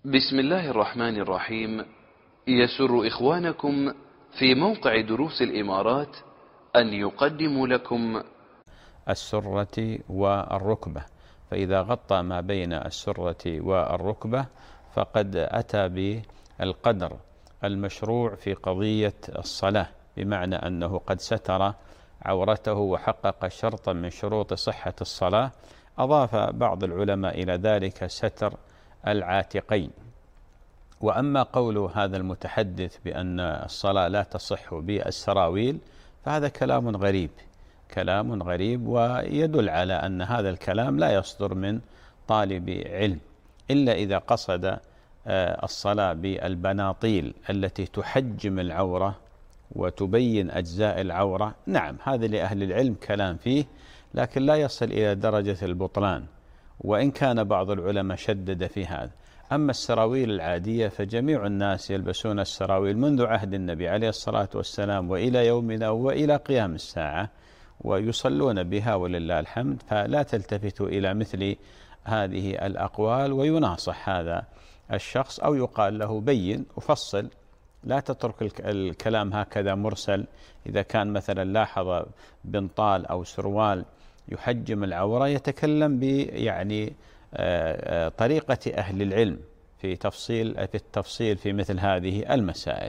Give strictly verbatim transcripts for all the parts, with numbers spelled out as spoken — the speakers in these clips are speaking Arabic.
بسم الله الرحمن الرحيم. يسر إخوانكم في موقع دروس الإمارات أن يقدموا لكم السرة والركبة، فإذا غطى ما بين السرة والركبة فقد أتى بالقدر المشروع في قضية الصلاة، بمعنى أنه قد ستر عورته وحقق شرطا من شروط صحة الصلاة. أضاف بعض العلماء إلى ذلك ستر العاتقين. وأما قول هذا المتحدث بأن الصلاة لا تصح بالسراويل فهذا كلام غريب كلام غريب ويدل على أن هذا الكلام لا يصدر من طالب علم إلا إذا قصد الصلاة بالبناطيل التي تحجم العورة وتبين أجزاء العورة. نعم، هذا لأهل العلم كلام فيه، لكن لا يصل إلى درجة البطلان، وإن كان بعض العلماء شدد في هذا. أما السراويل العادية فجميع الناس يلبسون السراويل منذ عهد النبي عليه الصلاة والسلام وإلى يومنا وإلى قيام الساعة، ويصلون بها ولله الحمد، فلا تلتفتوا إلى مثل هذه الأقوال. ويناصح هذا الشخص أو يقال له بين وفصل، لا تترك الكلام هكذا مرسل. إذا كان مثلا لاحظ بنطال أو سروال يحجم العورة يتكلم ب يعني طريقة أهل العلم في تفصيل في التفصيل في مثل هذه المسائل.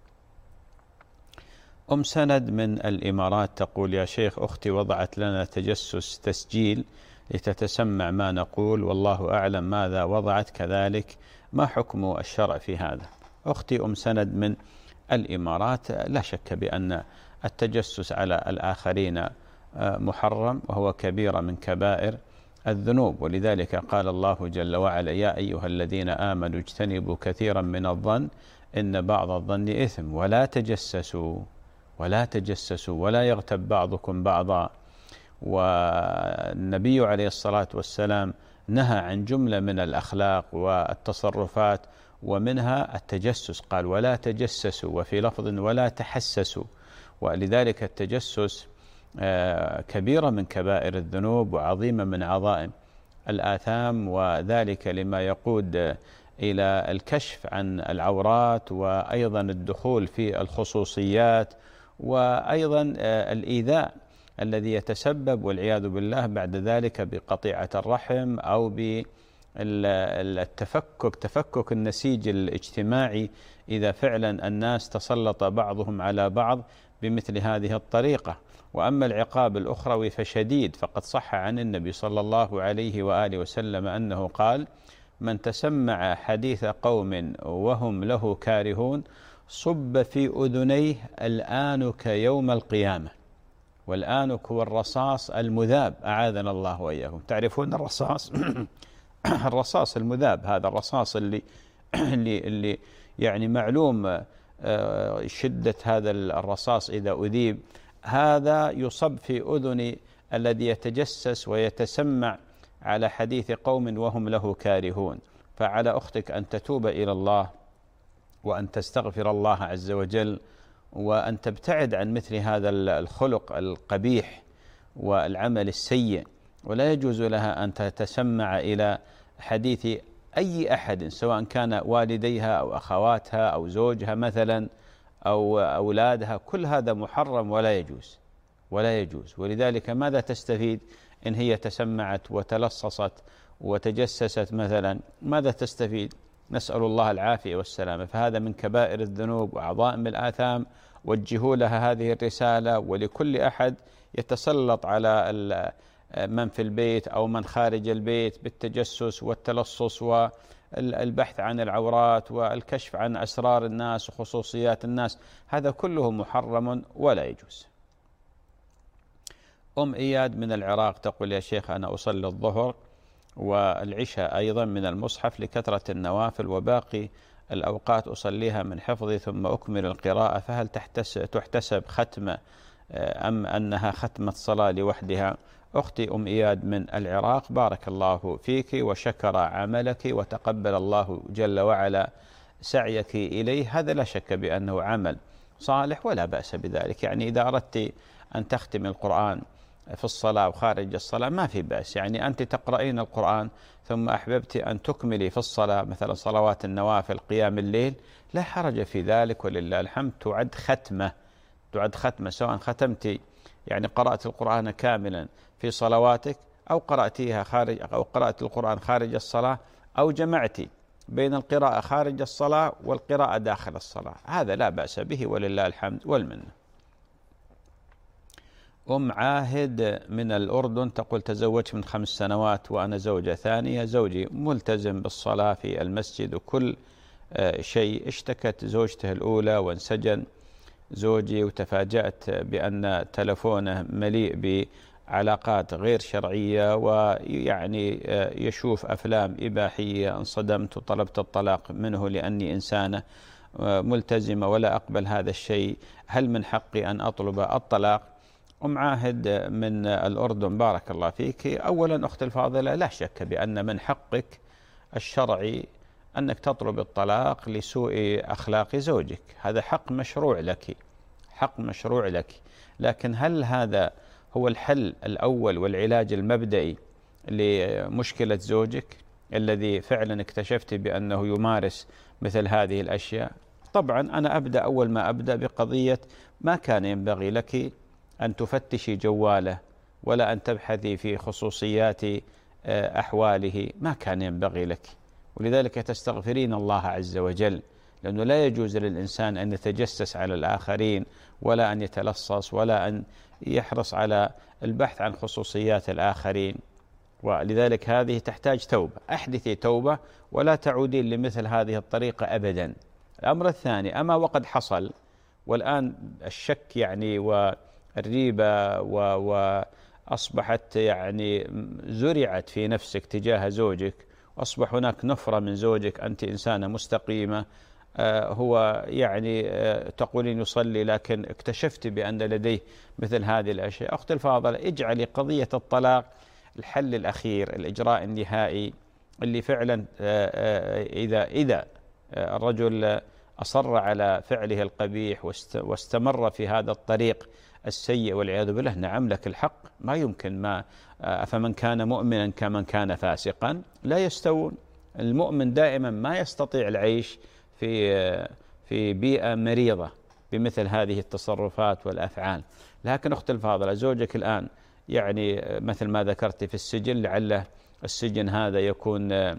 أم سند من الإمارات تقول: يا شيخ، أختي وضعت لنا تجسس تسجيل لتتسمع ما نقول، والله أعلم ماذا وضعت، كذلك ما حكم الشرع في هذا؟ أختي أم سند من الإمارات، لا شك بأن التجسس على الآخرين محرم وهو كبيرة من كبائر الذنوب، ولذلك قال الله جل وعلا: يا أيها الذين آمنوا اجتنبوا كثيرا من الظن إن بعض الظن إثم ولا تجسسوا ولا تجسسوا ولا يغتب بعضكم بعضا. والنبي عليه الصلاة والسلام نهى عن جملة من الأخلاق والتصرفات ومنها التجسس، قال: ولا تجسسوا، وفي لفظ ولا تحسسوا. ولذلك التجسس كبيرة من كبائر الذنوب وعظيمة من عظائم الآثام، وذلك لما يقود إلى الكشف عن العورات وأيضا الدخول في الخصوصيات وأيضا الإيذاء الذي يتسبب والعياذ بالله بعد ذلك بقطيعة الرحم أو بالتفكك تفكك النسيج الاجتماعي إذا فعلا الناس تسلط بعضهم على بعض بمثل هذه الطريقة. وأما العقاب الأخروي فشديد، فقد صح عن النبي صلى الله عليه وآله وسلم أنه قال: من تسمع حديث قوم وهم له كارهون صب في أذنيه الآنك يوم القيامة. والآنك هو الرصاص المذاب، أعاذنا الله وإياكم. تعرفون الرصاص الرصاص المذاب، هذا الرصاص اللي اللي اللي يعني معلوم شدة هذا الرصاص إذا أذيب، هذا يصب في أذن الذي يتجسس ويتسمع على حديث قوم وهم له كارهون. فعلى أختك أن تتوب إلى الله وأن تستغفر الله عز وجل وأن تبتعد عن مثل هذا الخلق القبيح والعمل السيء، ولا يجوز لها أن تتسمع إلى حديث أي أحد سواء كان والديها أو أخواتها أو زوجها مثلا أو أولادها. كل هذا محرم ولا يجوز ولا يجوز. ولذلك ماذا تستفيد إن هي تسمعت وتلصصت وتجسست مثلا؟ ماذا تستفيد؟ نسأل الله العافية والسلامة. فهذا من كبائر الذنوب وعظائم الآثام. وجهوا لها هذه الرسالة ولكل أحد يتسلط على من في البيت أو من خارج البيت بالتجسس والتلصص والبحث عن العورات والكشف عن أسرار الناس وخصوصيات الناس، هذا كله محرم ولا يجوز. أم إياد من العراق تقول: يا شيخ، أنا أصلي الظهر والعشاء أيضا من المصحف لكثرة النوافل، وباقي الأوقات أصليها من حفظي ثم أكمل القراءة، فهل تحتسب ختمة أم أنها ختمة صلاة لوحدها؟ أختي أم إياد من العراق، بارك الله فيك وشكر عملك وتقبل الله جل وعلا سعيك إليه. هذا لا شك بأنه عمل صالح ولا بأس بذلك. يعني إذا أردت أن تختم القرآن في الصلاة وخارج الصلاة ما في بأس. يعني أنت تقرأين القرآن ثم أحببت أن تكملي في الصلاة مثلا صلوات النوافل قيام الليل، لا حرج في ذلك ولله الحمد. تعد ختمة، تعد ختمة سواء ختمت يعني قرأت القرآن كاملا في صلواتك، أو قرأتيها خارج، أو قرأت القرآن خارج الصلاة، أو جمعت بين القراءة خارج الصلاة والقراءة داخل الصلاة، هذا لا بأس به ولله الحمد والمنة. أم عاهد من الأردن تقول: تزوجت من خمس سنوات وأنا زوجة ثانية، زوجي ملتزم بالصلاة في المسجد وكل شيء. اشتكت زوجته الأولى وانسجن زوجي، وتفاجأت بأن تلفونه مليء بعلاقات غير شرعية ويعني يشوف أفلام إباحية. انصدمت وطلبت الطلاق منه لأني إنسانة ملتزمة ولا أقبل هذا الشيء، هل من حقي أن أطلب الطلاق؟ أم عاهد من الأردن بارك الله فيك. أولا أختي الفاضلة، لا شك بأن من حقك الشرعي أنك تطلب الطلاق لسوء أخلاق زوجك، هذا حق مشروع لك، حق مشروع لك. لكن هل هذا هو الحل الأول والعلاج المبدئي لمشكلة زوجك الذي فعلا اكتشفت بأنه يمارس مثل هذه الأشياء؟ طبعا أنا أبدأ أول ما أبدأ بقضية ما كان ينبغي لك أن تفتشي جواله ولا أن تبحثي في خصوصيات أحواله، ما كان ينبغي لك. ولذلك تستغفرين الله عز وجل، لأنه لا يجوز للإنسان أن يتجسس على الآخرين ولا أن يتلصص ولا أن يحرص على البحث عن خصوصيات الآخرين. ولذلك هذه تحتاج توبة، أحدثي توبة ولا تعودين لمثل هذه الطريقة أبدا. الأمر الثاني، أما وقد حصل والآن الشك يعني والريبة وأصبحت يعني زرعت في نفسك تجاه زوجك، أصبح هناك نفرة من زوجك، أنت إنسانة مستقيمة، آه هو يعني آه تقولين يصلي لكن اكتشفت بأن لديه مثل هذه الأشياء. أختي الفاضلة، اجعلي قضية الطلاق الحل الأخير، الإجراء النهائي اللي فعلا آه آه إذا إذا آه الرجل أصر على فعله القبيح واستمر في هذا الطريق السيء والعياذ بالله، نعم لك الحق، ما يمكن ما أفمن كان مؤمنا كمن كان فاسقا لا يستوون. المؤمن دائما ما يستطيع العيش في في بيئة مريضة بمثل هذه التصرفات والأفعال. لكن أختي الفاضلة، زوجك الآن يعني مثل ما ذكرت في السجن، لعل السجن هذا يكون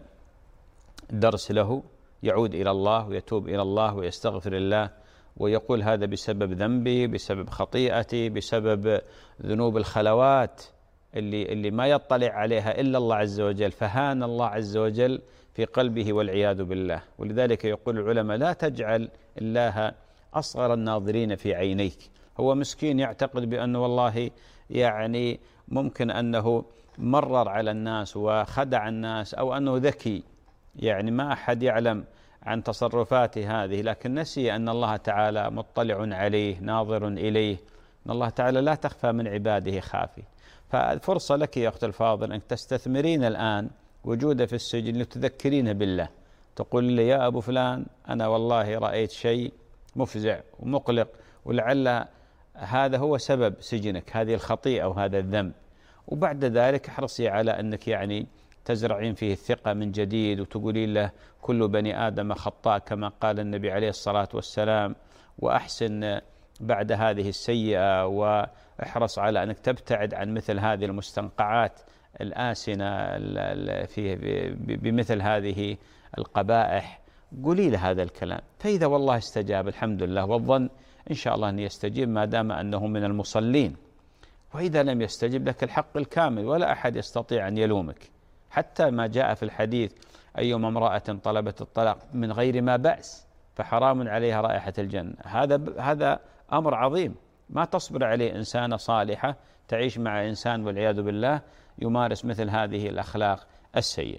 درس له، يعود إلى الله ويتوب إلى الله ويستغفر الله ويقول هذا بسبب ذنبي، بسبب خطيئتي، بسبب ذنوب الخلوات اللي اللي ما يطلع عليها إلا الله عز وجل، فهان الله عز وجل في قلبه والعياذ بالله. ولذلك يقول العلماء: لا تجعل الله أصغر الناظرين في عينيك. هو مسكين يعتقد بأنه والله يعني ممكن أنه مرر على الناس وخدع الناس، أو أنه ذكي، يعني ما أحد يعلم عن تصرفاته هذه، لكن نسي أن الله تعالى مطلع عليه ناظر إليه، أن الله تعالى لا تخفى من عباده خافي. فالفرصة لك يا أخت الفاضل أن تستثمرين الآن وجوده في السجن لتذكرين بالله، تقول لي: يا أبو فلان أنا والله رأيت شيء مفزع ومقلق، ولعل هذا هو سبب سجنك، هذه الخطيئة وهذا الذنب. وبعد ذلك احرصي على أنك يعني تزرعين فيه الثقة من جديد، وتقولين له: كل بني آدم خطاء كما قال النبي عليه الصلاة والسلام، وأحسن بعد هذه السيئة، واحرص على أنك تبتعد عن مثل هذه المستنقعات الآسنة في بمثل هذه القبائح. قولي له هذا الكلام، فإذا والله استجاب الحمد لله، والظن إن شاء الله أن يستجيب ما دام أنه من المصلين. وإذا لم يستجب لك الحق الكامل، ولا أحد يستطيع أن يلومك، حتى ما جاء في الحديث: أيما امرأة طلبت الطلاق من غير ما بأس فحرام عليها رائحة الجنة. هذا هذا أمر عظيم ما تصبر عليه إنسانة صالحة تعيش مع إنسان والعياذ بالله يمارس مثل هذه الأخلاق السيئة.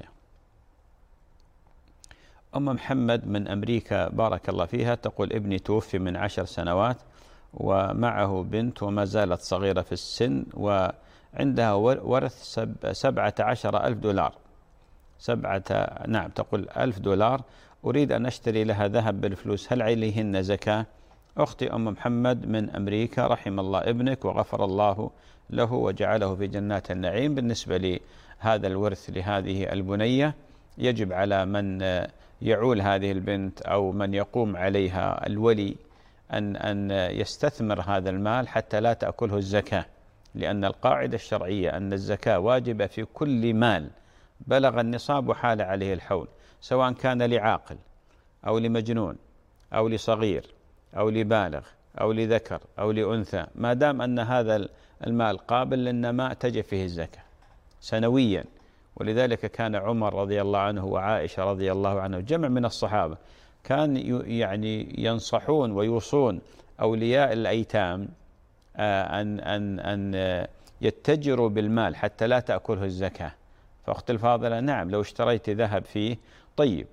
أم محمد من أمريكا بارك الله فيها تقول: ابني توفي من عشر سنوات ومعه بنت وما زالت صغيرة في السن، وعندها ورث سب سبعة عشر ألف دولار سبعة نعم تقول ألف دولار. أريد أن أشتري لها ذهب بالفلوس، هل عليهن زكاة أختي أم محمد من أمريكا، رحم الله ابنك وغفر الله له وجعله في جنات النعيم. بالنسبة لهذا الورث لهذه البنية، يجب على من يعول هذه البنت أو من يقوم عليها الولي أن أن يستثمر هذا المال حتى لا تأكله الزكاة، لأن القاعدة الشرعية أن الزكاة واجبة في كل مال بلغ النصاب وحال عليه الحول، سواء كان لعاقل أو لمجنون أو لصغير أو لبالغ أو لذكر أو لأنثى، ما دام أن هذا المال قابل للنماء تجب فيه الزكاة سنويا. ولذلك كان عمر رضي الله عنه وعائشة رضي الله عنه جمع من الصحابة كان يعني ينصحون ويوصون أولياء الأيتام أن أن أن يتجروا بالمال حتى لا تأكله الزكاة. فأخت الفاضلة، نعم لو اشتريت ذهب فيه طيب،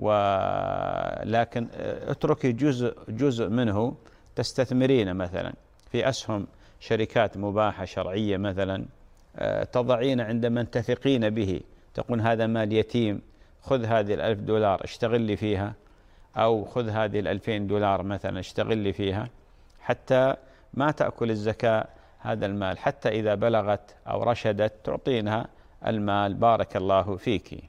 ولكن اتركي جزء جزء منه تستثمرين مثلا في أسهم شركات مباحة شرعية، مثلا تضعين عند من تثقين به، تقول هذا مال يتيم، خذ هذه الألف دولار اشتغل لي فيها، أو خذ هذه الألفين دولار مثلا اشتغل لي فيها، حتى ما تأكل الزكاة هذا المال، حتى إذا بلغت أو رشدت تعطينها المال. بارك الله فيك.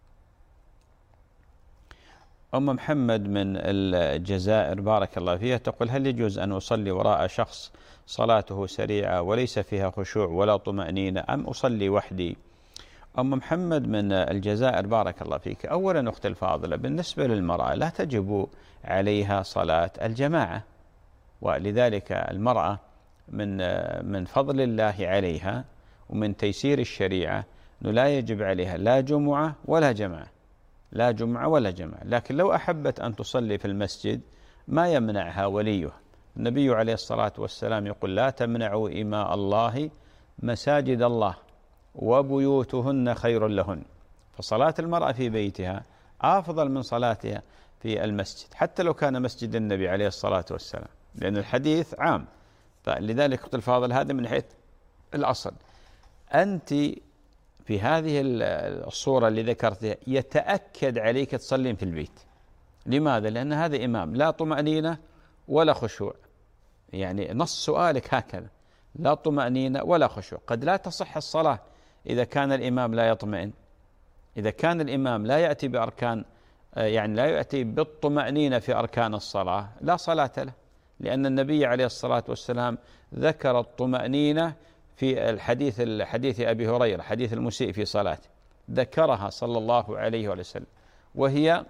أم محمد من الجزائر، بارك الله فيها، تقول هل يجوز أن أصلي وراء شخص صلاته سريعة وليس فيها خشوع ولا طمأنينة، أم أصلي وحدي؟ أم محمد من الجزائر، بارك الله فيك. أولا أختي الفاضلة، بالنسبة للمرأة لا تجب عليها صلاة الجماعة، ولذلك المرأة من من فضل الله عليها ومن تيسير الشريعة أنه لا يجب عليها لا جمعة ولا جماعة، لا جمعة ولا جماعة. لكن لو أحبت أن تصلي في المسجد ما يمنعها وليها. النبي عليه الصلاة والسلام يقول لا تمنعوا إماء الله مساجد الله وبيوتهن خير لهن. فصلاة المرأة في بيتها أفضل من صلاتها في المسجد، حتى لو كان مسجد النبي عليه الصلاة والسلام، لأن الحديث عام. فلذلك أخت الفاضل، هذا من حيث الأصل. أنت في هذه الصورة اللي ذكرتها يتأكد عليك تصلين في البيت. لماذا؟ لأن هذا إمام لا طمأنينة ولا خشوع. يعني نص سؤالك هكذا، لا طمأنينة ولا خشوع. قد لا تصح الصلاة إذا كان الإمام لا يطمئن، إذا كان الإمام لا يأتي بأركان، يعني لا يأتي بالطمأنينة في أركان الصلاة، لا صلاة له. لأن النبي عليه الصلاة والسلام ذكر الطمأنينة في الحديث الحديث أبي هريرة، حديث المسيء في صلاته، ذكرها صلى الله عليه وسلم، وهي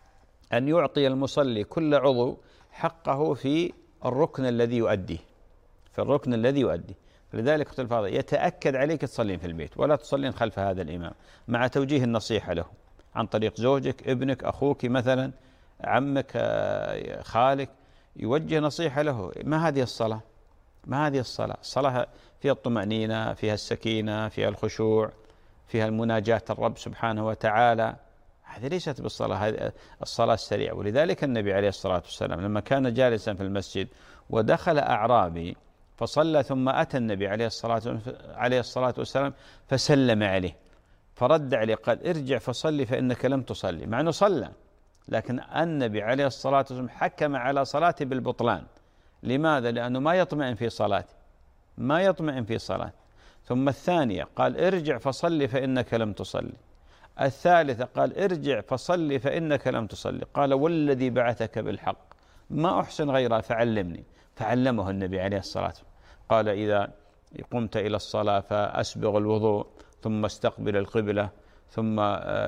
أن يعطي المصلي كل عضو حقه في الركن الذي يؤديه، في الركن الذي يؤديه. لذلك أخت الفاضل، يتأكد عليك تصلين في البيت ولا تصلين خلف هذا الإمام، مع توجيه النصيحة له عن طريق زوجك، ابنك، أخوك مثلا، عمك، خالك، يوجه نصيحة له. ما هذه الصلاة؟ ما هذه الصلاة؟ الصلاة فيها الطمأنينة، فيها السكينة، فيها الخشوع، فيها المناجاة الرب سبحانه وتعالى. هذه ليست بالصلاة، هذه الصلاة السريعة. ولذلك النبي عليه الصلاة والسلام لما كان جالسا في المسجد ودخل أعرابي فصلى، ثم أتى النبي عليه الصلاة عليه الصلاة والسلام فسلم عليه، فرد عليه قال ارجع فصلي فإنك لم تصلي، مع أنه صلى، لكن النبي عليه الصلاة والسلام حكم على صلاته بالبطلان. لماذا؟ لأنه ما يطمئن في صلاته، ما يطمئن في صلاته. ثم الثانية قال ارجع فصلي فإنك لم تصلي. الثالثة قال ارجع فصلي فإنك لم تصلي. قال والذي بعثك بالحق ما أحسن غيرها فعلمني، فعلمه النبي عليه الصلاة والسلام. قال إذا قمت إلى الصلاة فأسبغ الوضوء، ثم استقبل القبلة، ثم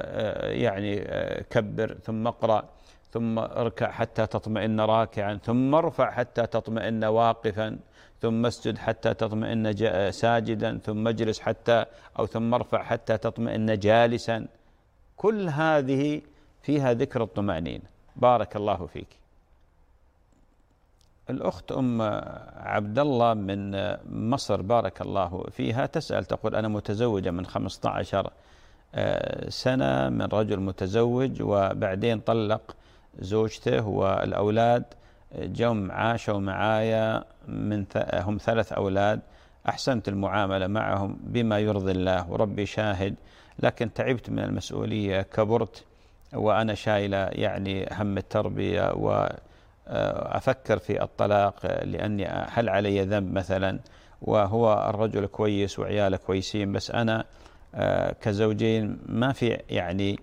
يعني كبر، ثم اقرأ، ثم اركع حتى تطمئن راكعا، ثم ارفع حتى تطمئن واقفا، ثم اسجد حتى تطمئن ساجدا، ثم اجلس حتى أو ثم ارفع حتى تطمئن جالسا. كل هذه فيها ذكر الطمأنينة. بارك الله فيك. الأخت أم عبد الله من مصر، بارك الله فيها، تسأل تقول أنا متزوجة من خمسة عشر سنة من رجل متزوج، وبعدين طلق زوجته والأولاد جم عاشوا معايا، من هم ثلاث أولاد، أحسنت المعاملة معهم بما يرضي الله وربي شاهد، لكن تعبت من المسؤولية، كبرت وأنا شايلة يعني هم التربية أفكر في الطلاق لأني هل علي ذنب مثلا، وهو الرجل كويس وعياله كويسين، بس أنا كزوجين ما في يعني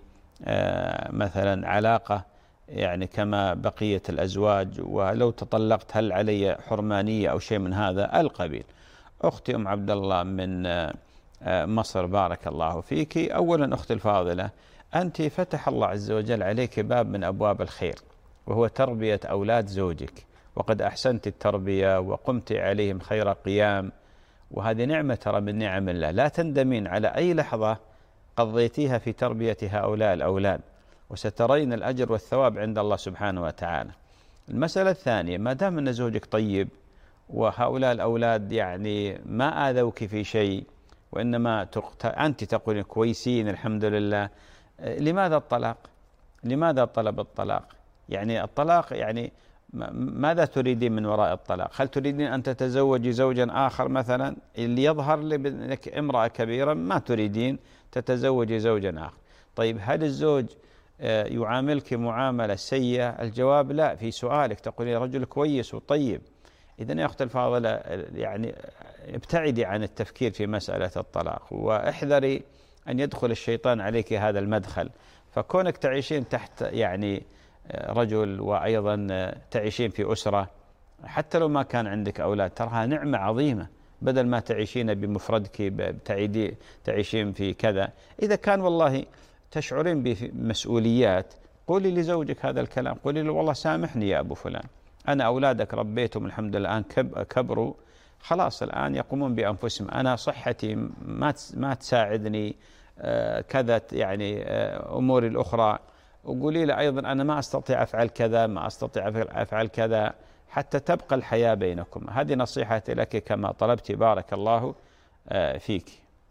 مثلا علاقة يعني كما بقية الأزواج، ولو تطلقت هل علي حرمانية أو شيء من هذا القبيل. أختي أم عبد الله من مصر بارك الله فيك. أولا أختي الفاضلة، أنت فتح الله عز وجل عليك باب من أبواب الخير، وهو تربية أولاد زوجك، وقد أحسنت التربية وقمت عليهم خير قيام، وهذه نعمة ترى من نعم الله، لا تندمين على أي لحظة قضيتيها في تربية هؤلاء الأولاد، وسترين الأجر والثواب عند الله سبحانه وتعالى. المسألة الثانية، ما دام أن زوجك طيب وهؤلاء الأولاد يعني ما آذوك في شيء، وإنما تقت... أنت تقولين كويسين الحمد لله، لماذا الطلاق؟ لماذا طلب الطلاق؟ يعني الطلاق يعني ماذا تريدين من وراء الطلاق؟ هل تريدين أن تتزوجي زوجا آخر مثلا؟ اللي يظهر لك امرأة كبيرة ما تريدين تتزوجي زوجا آخر. طيب هل الزوج يعاملك معاملة سيئة؟ الجواب لا، في سؤالك تقولين رجل كويس وطيب. إذن يا أخت الفاضلة يعني ابتعدي عن التفكير في مسألة الطلاق، واحذري أن يدخل الشيطان عليك هذا المدخل. فكونك تعيشين تحت يعني رجل وأيضا تعيشين في أسرة، حتى لو ما كان عندك أولاد، تراها نعمة عظيمة، بدل ما تعيشين بمفردك تعيشين في كذا. إذا كان والله تشعرين بمسؤوليات، قولي لزوجك هذا الكلام، قولي له والله سامحني يا أبو فلان، أنا أولادك ربيتهم الحمد لله الآن كبروا خلاص، الآن يقومون بأنفسهم، أنا صحتي ما ما تساعدني كذا يعني أموري الأخرى، وقولي له أيضا أنا ما أستطيع أفعل كذا، ما أستطيع أفعل كذا، حتى تبقى الحياة بينكم. هذه نصيحتي لك كما طلبت بارك الله فيك.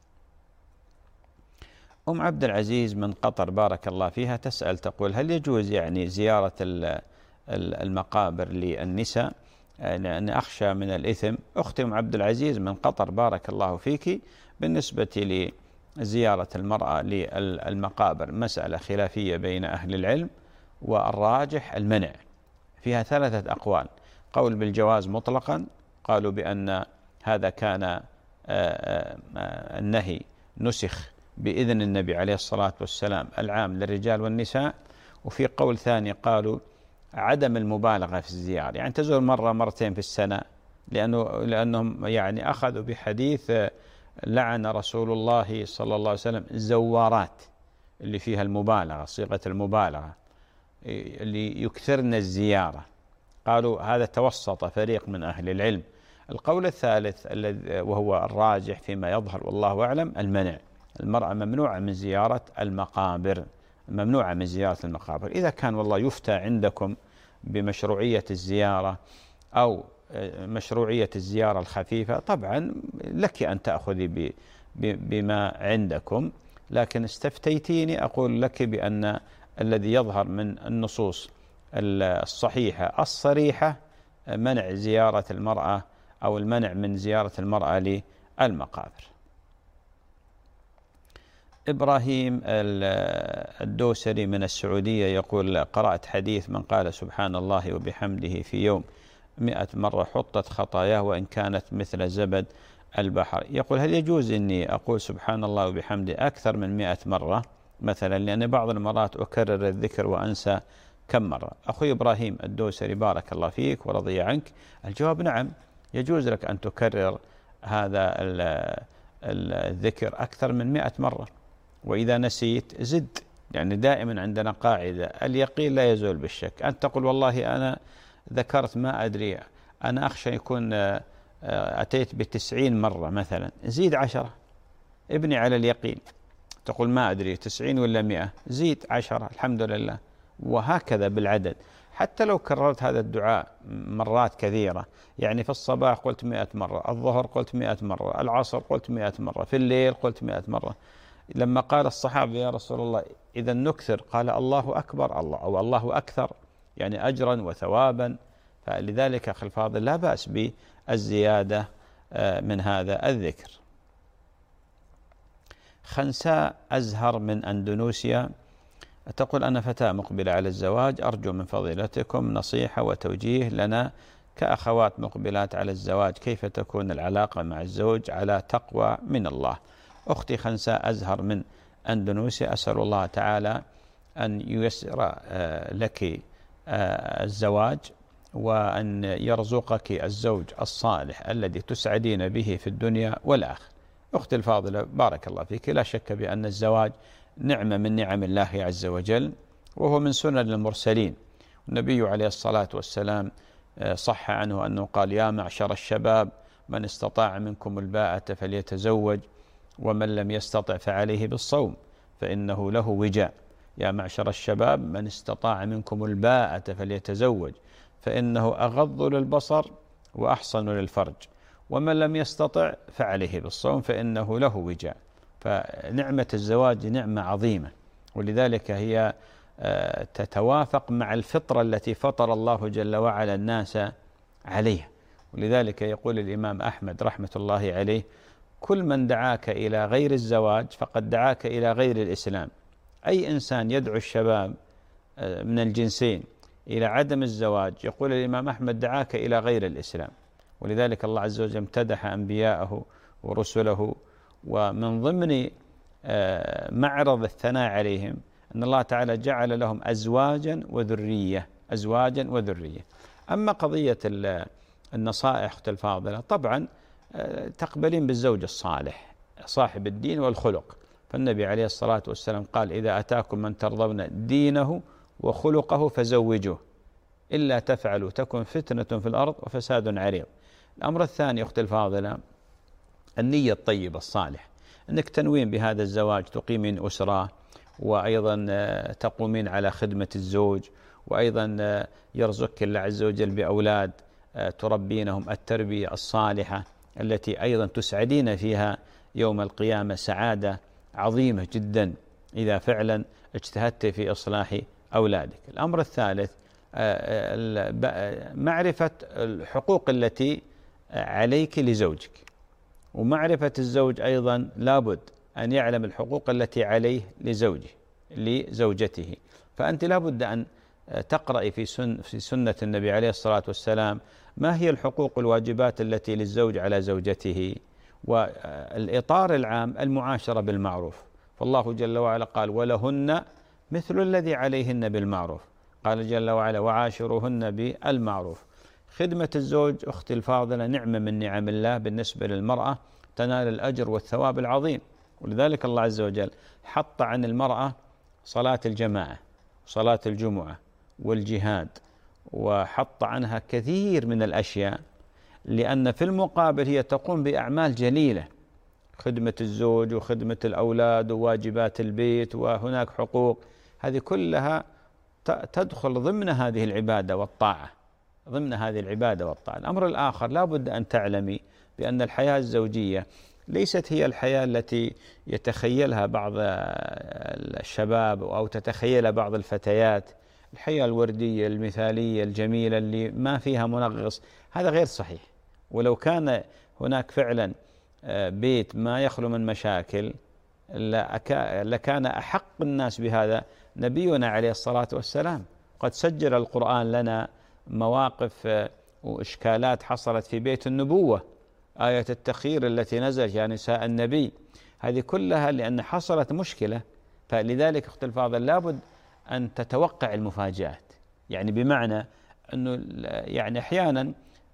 أم عبد العزيز من قطر بارك الله فيها تسأل تقول هل يجوز يعني زيارة المقابر للنساء لأن أخشى من الإثم؟ أختي أم عبد العزيز من قطر بارك الله فيك، بالنسبة لزيارة المرأة للمقابر مسألة خلافية بين أهل العلم، والراجح المنع، فيها ثلاثة أقوال: قول بالجواز مطلقا، قالوا بأن هذا كان النهي نسخ بإذن النبي عليه الصلاة والسلام العام للرجال والنساء، وفي قول ثاني قالوا عدم المبالغة في الزيارة، يعني تزور مرة مرتين في السنة، لأنه لأنهم يعني أخذوا بحديث لعن رسول الله صلى الله عليه وسلم الزوارات اللي فيها المبالغة، صيغة المبالغة، اللي يكثرن الزيارة. قالوا هذا توسط فريق من أهل العلم. القول الثالث الذي وهو الراجح فيما يظهر والله أعلم المنع، المرأة ممنوعة من زيارة المقابر، ممنوعة من زيارة المقابر. إذا كان والله يفتى عندكم بمشروعية الزيارة أو مشروعية الزيارة الخفيفة، طبعا لك أن تأخذي بما عندكم، لكن استفتيتيني أقول لك بأن الذي يظهر من النصوص الصحيحة الصريحة منع زيارة المرأة أو المنع من زيارة المرأة للمقابر. إبراهيم الدوسري من السعودية يقول قرأت حديث من قال سبحان الله وبحمده في يوم مئة مرة حطت خطاياه وإن كانت مثل زبد البحر. يقول هل يجوز أني أقول سبحان الله وبحمده أكثر من مئة مرة مثلا، لأن بعض المرات أكرر الذكر وأنسى كم مرة؟ أخوي إبراهيم الدوسري بارك الله فيك ورضي عنك، الجواب نعم، يجوز لك أن تكرر هذا الذكر أكثر من مئة مرة، وإذا نسيت زد، يعني دائما عندنا قاعدة اليقين لا يزول بالشك. أنت تقول والله أنا ذكرت ما أدري، أنا أخشى يكون أتيت بتسعين مرة مثلا، زيد عشرة، ابني على اليقين. تقول ما أدري تسعين ولا مئة، زيد عشرة الحمد لله، وهكذا بالعدد. حتى لو كررت هذا الدعاء مرات كثيرة، يعني في الصباح قلت مئة مرة، الظهر قلت مئة مرة، العصر قلت مئة مرة، في الليل قلت مئة مرة. لما قال الصحابة يا رسول الله إذا نكثر، قال الله أكبر، الله أو الله أكثر، يعني أجرا وثوابا. فلذلك أخي الفاضل لا بأس بالزيادة من هذا الذكر. خنساء أزهر من أندونيسيا تقول: أنا فتاة مقبلة على الزواج، أرجو من فضيلتكم نصيحة وتوجيه لنا كأخوات مقبلات على الزواج، كيف تكون العلاقة مع الزوج على تقوى من الله. أختي خنساء أزهر من أندونيسيا، أسأل الله تعالى أن ييسر لك الزواج، وأن يرزقك الزوج الصالح الذي تسعدين به في الدنيا والآخرة. أختي الفاضلة، بارك الله فيك، لا شك بأن الزواج نعمة من نعم الله عز وجل، وهو من سنن المرسلين. النبي عليه الصلاة والسلام صح عنه أنه قال: يا معشر الشباب، من استطاع منكم الباءة فليتزوج، ومن لم يستطع فعليه بالصوم فإنه له وجاء. يا معشر الشباب، من استطاع منكم الباءة فليتزوج، فإنه أغض للبصر وأحصن للفرج، ومن لم يستطع فعليه بالصوم فإنه له وجاء. فنعمة الزواج نعمة عظيمة، ولذلك هي تتوافق مع الفطرة التي فطر الله جل وعلا الناس عليها. ولذلك يقول الإمام أحمد رحمة الله عليه: كل من دعاك إلى غير الزواج فقد دعاك إلى غير الإسلام. أي إنسان يدعو الشباب من الجنسين إلى عدم الزواج، يقول الإمام أحمد، دعاك إلى غير الإسلام. ولذلك الله عز وجل امتدح أنبياءه ورسله، ومن ضمن معرض الثناء عليهم أن الله تعالى جعل لهم أزواجا وذرية، أزواجا وذرية. أما قضية النصائح أختي الفاضلة، طبعا تقبلين بالزوج الصالح صاحب الدين والخلق، فالنبي عليه الصلاة والسلام قال: إذا أتاكم من ترضون دينه وخلقه فزوجوه، إلا تفعلوا تكن فتنة في الأرض وفساد عريض. الأمر الثاني أختي الفاضلة، النية الطيبة الصالح، أنك تنوين بهذا الزواج تقيمين أسرة، وأيضا تقومين على خدمة الزوج، وأيضا يرزقك الله عز وجل بأولاد تربينهم التربية الصالحة التي أيضا تسعدين فيها يوم القيامة سعادة عظيمة جدا إذا فعلا اجتهدت في إصلاح أولادك. الأمر الثالث معرفة الحقوق التي عليك لزوجك، ومعرفة الزوج أيضا لابد أن يعلم الحقوق التي عليه لزوجه لزوجته. فأنت لابد أن تقرأي في سن في سنة النبي عليه الصلاة والسلام ما هي الحقوق والواجبات التي للزوج على زوجته، والإطار العام المعاشرة بالمعروف. فالله جل وعلا قال: ولهن مثل الذي عليهن بالمعروف. قال جل وعلا: وعاشروهن بالمعروف. خدمة الزوج أختي الفاضلة نعمة من نعم الله بالنسبة للمرأة، تنال الأجر والثواب العظيم. ولذلك الله عز وجل حط عن المرأة صلاة الجماعة، صلاة الجمعة، والجهاد، وحط عنها كثير من الأشياء، لأن في المقابل هي تقوم بأعمال جليلة، خدمة الزوج وخدمة الأولاد وواجبات البيت، وهناك حقوق، هذه كلها تدخل ضمن هذه العبادة والطاعة، ضمن هذه العبادة والطاعة. الأمر الآخر، لا بد أن تعلمي بأن الحياة الزوجية ليست هي الحياة التي يتخيلها بعض الشباب أو تتخيلها بعض الفتيات، الحياة الوردية المثالية الجميلة اللي ما فيها منغص. هذا غير صحيح. ولو كان هناك فعلا بيت ما يخلو من مشاكل لكان أحق الناس بهذا نبينا عليه الصلاة والسلام. قد سجل القرآن لنا مواقف وإشكالات حصلت في بيت النبوة، آية التخيير التي نزلت يا نساء النبي، هذه كلها لأن حصلت مشكلة. فلذلك أخت الفاضل لابد أن تتوقع المفاجآت، يعني بمعنى أنه يعني أحيانا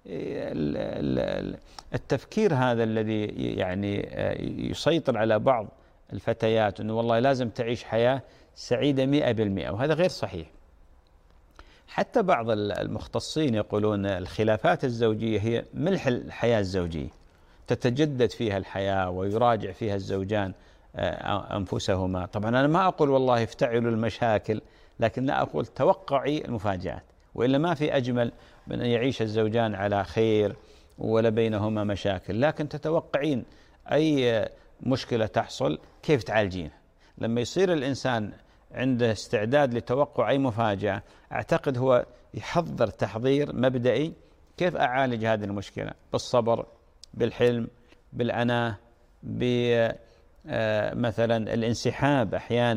التفكير هذا الذي يعني يسيطر على بعض الفتيات أنه والله لازم تعيش حياة سعيدة مئة بالمئة، وهذا غير صحيح. حتى بعض المختصين يقولون الخلافات الزوجية هي ملح الحياة الزوجية، تتجدد فيها الحياة ويراجع فيها الزوجان أنفسهما. طبعا أنا ما أقول والله افتعلوا المشاكل، لكن لا أقول توقعي المفاجآت، وإلا ما في أجمل من أن يعيش الزوجان على خير ولا بينهما مشاكل، لكن تتوقعين أي مشكلة تحصل كيف تعالجينها. لما يصير الإنسان عنده استعداد لتوقع أي مفاجأة، أعتقد هو يحضر تحضير مبدئي كيف أعالج هذه المشكلة، بالصبر، بالحلم، بالعناء، بمثلا الانسحاب أحيانا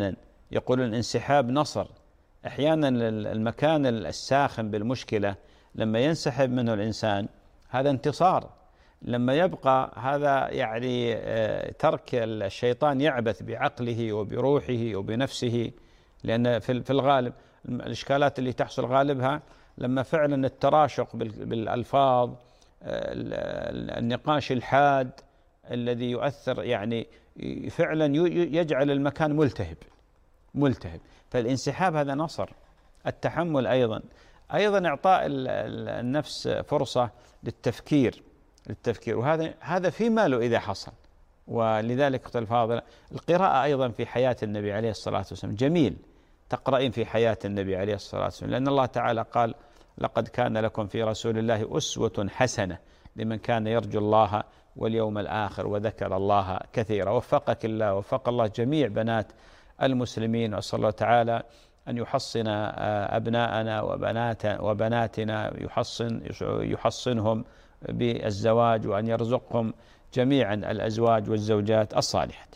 يقول الانسحاب نصر. أحيانا المكان الساخن بالمشكلة لما ينسحب منه الإنسان هذا انتصار، لما يبقى هذا يعني ترك الشيطان يعبث بعقله وبروحه وبنفسه، لأن في الغالب الإشكالات اللي تحصل غالبها لما فعلا التراشق بالألفاظ، النقاش الحاد الذي يؤثر يعني فعلا يجعل المكان ملتهب ملتهب فالانسحاب هذا نصر. التحمل أيضا أيضا إعطاء النفس فرصة للتفكير للتفكير وهذا هذا في ماله إذا حصل. ولذلك أختي الفاضلة القراءة أيضا في حياة النبي عليه الصلاة والسلام جميل، تقرأين في حياة النبي عليه الصلاة والسلام، لأن الله تعالى قال لقد كان لكم في رسول الله أسوة حسنة لمن كان يرجو الله واليوم الآخر وذكر الله كثيرا. وفقك الله وفق الله جميع بنات المسلمين، وأسأل الله تعالى أن يحصن أبناءنا وبنات وبناتنا، يحصن يحصنهم بالزواج، وأن يرزقهم جميعا الأزواج والزوجات الصالحات.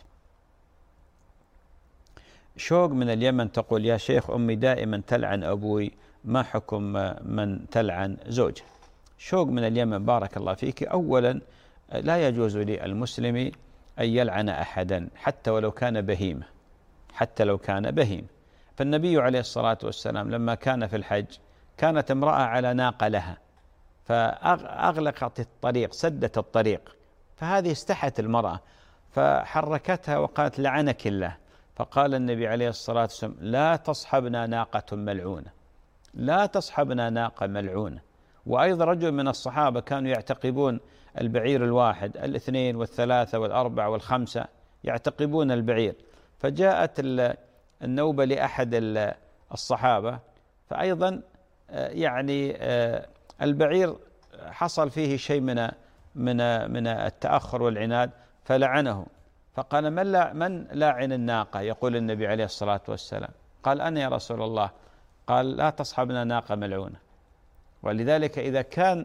شوق من اليمن تقول يا شيخ أمي دائما تلعن أبوي، ما حكم من تلعن زوجها؟ شوق من اليمن بارك الله فيك، أولا لا يجوز للمسلم أن يلعن أحدا حتى ولو كان بهيمة، حتى لو كان بهيم. فالنبي عليه الصلاة والسلام لما كان في الحج كانت امرأة على ناقة لها فأغلقت الطريق، سدت الطريق، فهذه استحت المرأة فحركتها وقالت لعنك الله، فقال النبي عليه الصلاة والسلام لا تصحبنا ناقة ملعونة، لا تصحبنا ناقة ملعونة. وأيضا رجل من الصحابة كانوا يعتقبون البعير الواحد، الاثنين والثلاثة والأربعة والخمسة يعتقبون البعير، فجاءت النوبة لأحد الصحابة فأيضا يعني البعير حصل فيه شيء من من من التأخر والعناد فلعنه، فقال من لا من لاعن الناقة؟ يقول النبي عليه الصلاة والسلام، قال أنا يا رسول الله، قال لا تصحبنا ناقة ملعونة. ولذلك إذا كان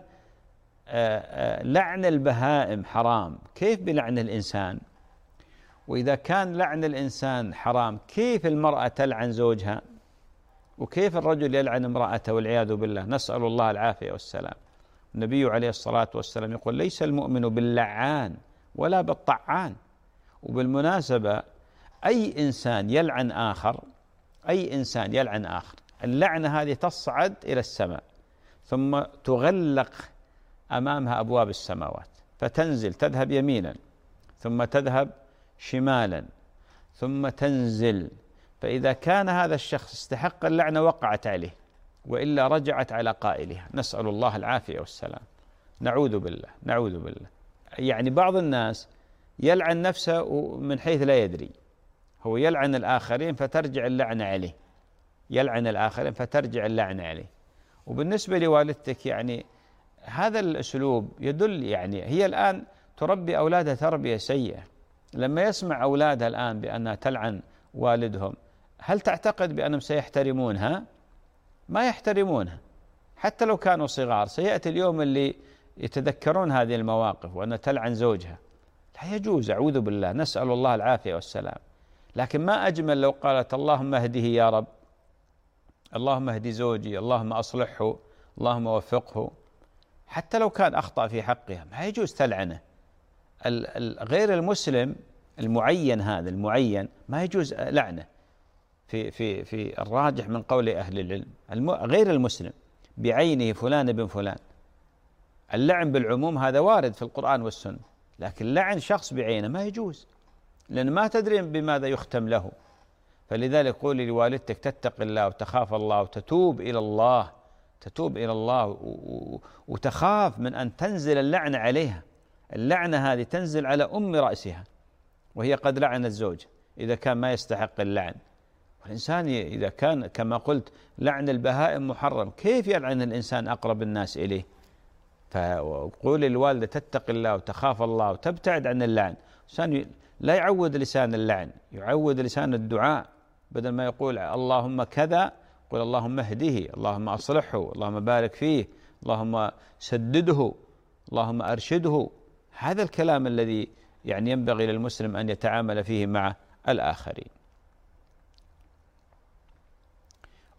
لعن البهائم حرام كيف بلعن الإنسان؟ وإذا كان لعن الإنسان حرام كيف المرأة تلعن زوجها؟ وكيف الرجل يلعن امرأته والعياذ بالله، نسأل الله العافية والسلام. النبي عليه الصلاة والسلام يقول ليس المؤمن باللعان ولا بالطعان. وبالمناسبة أي إنسان يلعن آخر، أي إنسان يلعن آخر، اللعنة هذه تصعد إلى السماء ثم تغلق أمامها أبواب السماوات فتنزل، تذهب يمينا ثم تذهب شمالا ثم تنزل، فإذا كان هذا الشخص استحق اللعنة وقعت عليه، وإلا رجعت على قائلها، نسأل الله العافية والسلام. نعوذ بالله نعوذ بالله. يعني بعض الناس يلعن نفسه من حيث لا يدري، هو يلعن الآخرين فترجع اللعنة عليه، يلعن الآخرين فترجع اللعنة عليه. وبالنسبة لوالدتك يعني هذا الأسلوب يدل، يعني هي الآن تربي أولادها تربية سيئة، لما يسمع أولادها الآن بأنها تلعن والدهم هل تعتقد بأنهم سيحترمونها؟ ما يحترمونها حتى لو كانوا صغار. سيأتي اليوم اللي يتذكرون هذه المواقف وأن تلعن زوجها، لا يجوز، أعوذ بالله، نسأل الله العافية والسلام. لكن ما أجمل لو قالت اللهم اهده يا رب، اللهم اهدي زوجي، اللهم أصلحه، اللهم وفقه، حتى لو كان أخطأ في حقها ما يجوز تلعنه. غير المسلم المعين، هذا المعين ما يجوز لعنه في في في الراجح من قول أهل العلم. غير المسلم بعينه فلان بن فلان، اللعن بالعموم هذا وارد في القرآن والسنة، لكن لعن شخص بعينه ما يجوز، لأن ما تدري بماذا يختم له. فلذلك قولي لوالدتك تتق الله وتخاف الله وتتوب إلى الله، تتوب إلى الله وتخاف من أن تنزل اللعنة عليها. اللعنة هذه تنزل على أم رأسها وهي قد لعنت الزوج إذا كان ما يستحق اللعن. والإنسان إذا كان كما قلت لعن البهائم محرم، كيف يلعن الإنسان أقرب الناس إليه؟ فقول الوالدة تتق الله وتخاف الله وتبتعد عن اللعن. الإنسان لا يعود لسان اللعن، يعود لسان الدعاء، بدل ما يقول اللهم كذا قل اللهم اهده، اللهم أصلحه، اللهم بارك فيه، اللهم سدده، اللهم أرشده. هذا الكلام الذي يعني ينبغي للمسلم أن يتعامل فيه مع الآخرين.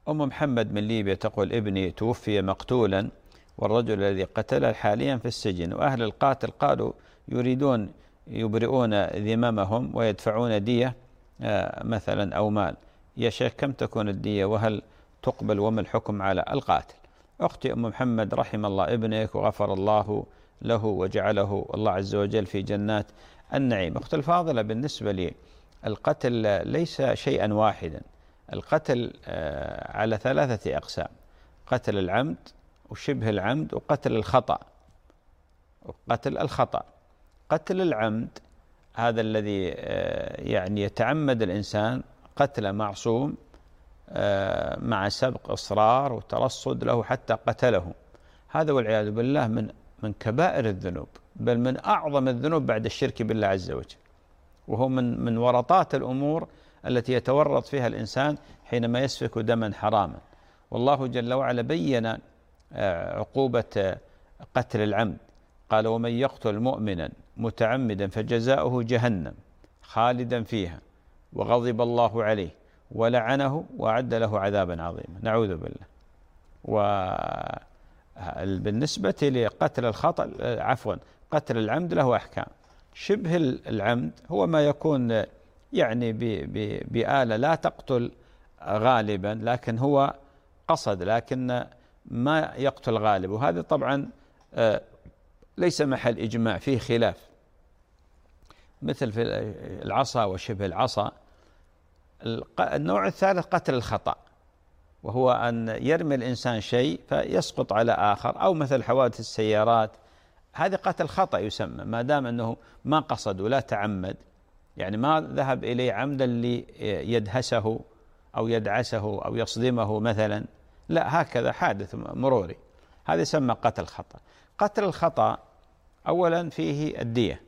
أم محمد من ليبيا تقول: ابني توفي مقتولا والرجل الذي قتله حاليا في السجن، وأهل القاتل قالوا يريدون يبرئون ذممهم ويدفعون دية مثلا أو مال. يا شيخ كم تكون الدية وهل تقبل وما الحكم على القاتل؟ أختي أم محمد، رحم الله ابنك وغفر الله له وجعله الله عز وجل في جنات النعيم. أختي الفاضلة، بالنسبة لي القتل ليس شيئا واحدا، القتل على ثلاثة أقسام: قتل العمد وشبه العمد وقتل الخطأ. وقتل الخطأ، قتل العمد هذا الذي يعني يتعمد الإنسان قتل معصوم مع سبق إصرار وترصد له حتى قتله، هذا والعياذ بالله من من كبائر الذنوب، بل من أعظم الذنوب بعد الشرك بالله عز وجل، وهو من من ورطات الأمور التي يتورط فيها الإنسان حينما يسفك دما حراما. والله جل وعلا بين عقوبة قتل العمد، قال: ومن يقتل مؤمنا متعمدا فجزاؤه جهنم خالدا فيها وغضب الله عليه ولعنه وأعد له عذابا عظيما. نعوذ بالله. وبالنسبة لقتل الخطأ عفوا قتل العمد له أحكام. شبه العمد هو ما يكون يعني بآلة لا تقتل غالبا، لكن هو قصد لكن ما يقتل غالب، وهذا طبعا ليس محل إجماع، فيه خلاف، مثل في العصا وشبه العصا. النوع الثالث قتل الخطأ، وهو أن يرمي الإنسان شيء فيسقط على آخر، أو مثل حوادث السيارات، هذا قتل خطأ يسمى، ما دام أنه ما قصد ولا تعمد، يعني ما ذهب إليه عمدا ليدهسه أو يدعسه أو يصدمه مثلا، لا، هكذا حادث مروري، هذا يسمى قتل خطأ. قتل الخطأ أولا فيه الدية،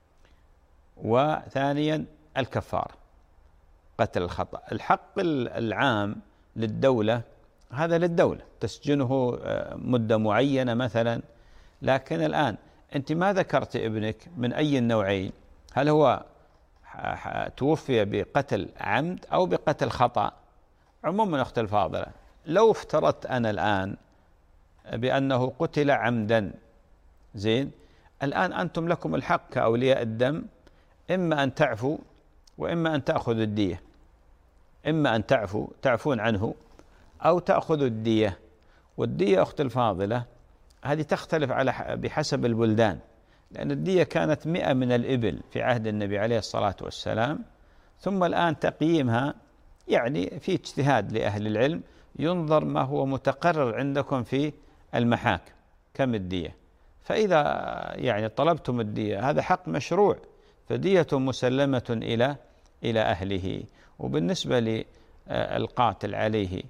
وثانيا الكفارة. قتل الخطأ الحق العام للدولة، هذا للدولة تسجنه مدة معينة مثلا، لكن الآن أنت ما ذكرت ابنك من أي النوعين، هل هو توفي بقتل عمد أو بقتل خطأ؟ عموما أختي الفاضلة، لو افترضت أنا الآن بأنه قتل عمدا، زين، الآن أنتم لكم الحق كأولياء الدم، إما أن تعفوا وإما أن تأخذوا الدية، إما أن تعفوا تعفون عنه أو تأخذوا الدية. والدية أختي الفاضلة هذه تختلف على بحسب البلدان، لأن الدية كانت مئة من الإبل في عهد النبي عليه الصلاة والسلام، ثم الآن تقييمها يعني في اجتهاد لأهل العلم، ينظر ما هو متقرر عندكم في المحاكم كم الدية، فإذا يعني طلبتم الدية هذا حق مشروع، فدية مسلمة إلى إلى أهله. وبالنسبة للقاتل عليه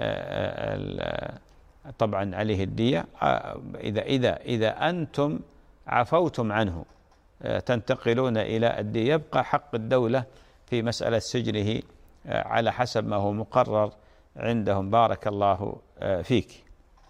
طبعا عليه الدية، إذا إذا إذا أنتم عفوتم عنه تنتقلون إلى الدية، يبقى حق الدولة في مسألة سجنه على حسب ما هو مقرر عندهم. بارك الله فيك.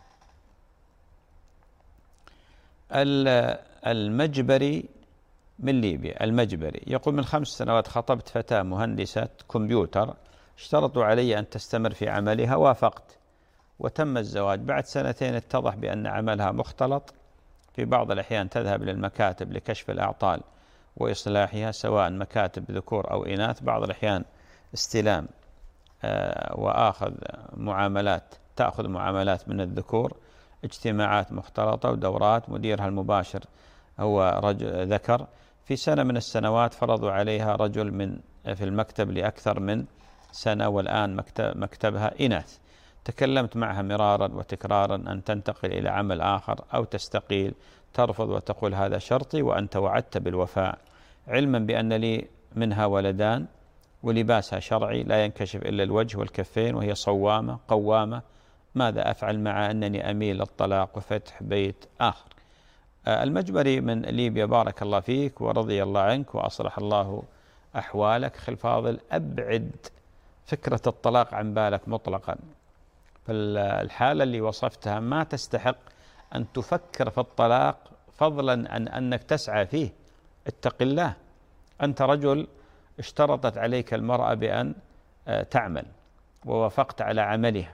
المجبري من ليبيا، المجبري يقول: من خمس سنوات خطبت فتاة مهندسة كمبيوتر، اشترطوا علي أن تستمر في عملها، وافقت وتم الزواج. بعد سنتين اتضح بأن عملها مختلط، في بعض الأحيان تذهب للمكاتب لكشف الأعطال وإصلاحها، سواء مكاتب ذكور أو إناث، بعض الأحيان استلام آه وآخذ معاملات، تأخذ معاملات من الذكور، اجتماعات مختلطة ودورات، مديرها المباشر هو رجل ذكر. في سنة من السنوات فرضوا عليها رجل من في المكتب لأكثر من سنة، والآن مكتب مكتبها إناث. تكلمت معها مرارا وتكرارا أن تنتقل إلى عمل آخر أو تستقيل، ترفض وتقول هذا شرطي وأنت وعدت بالوفاء، علما بأن لي منها ولدان ولباسها شرعي لا ينكشف إلا الوجه والكفين، وهي صوامة قوامة، ماذا أفعل مع أنني أميل للطلاق وفتح بيت آخر؟ المجبري من ليبيا، بارك الله فيك ورضي الله عنك وأصلح الله أحوالك. أخي الفاضل، أبعد فكرة الطلاق عن بالك مطلقا، فالحالة اللي وصفتها ما تستحق أن تفكر في الطلاق، فضلا عن أنك تسعى فيه. اتق الله، أنت رجل اشترطت عليك المرأة بأن تعمل ووافقت على عملها،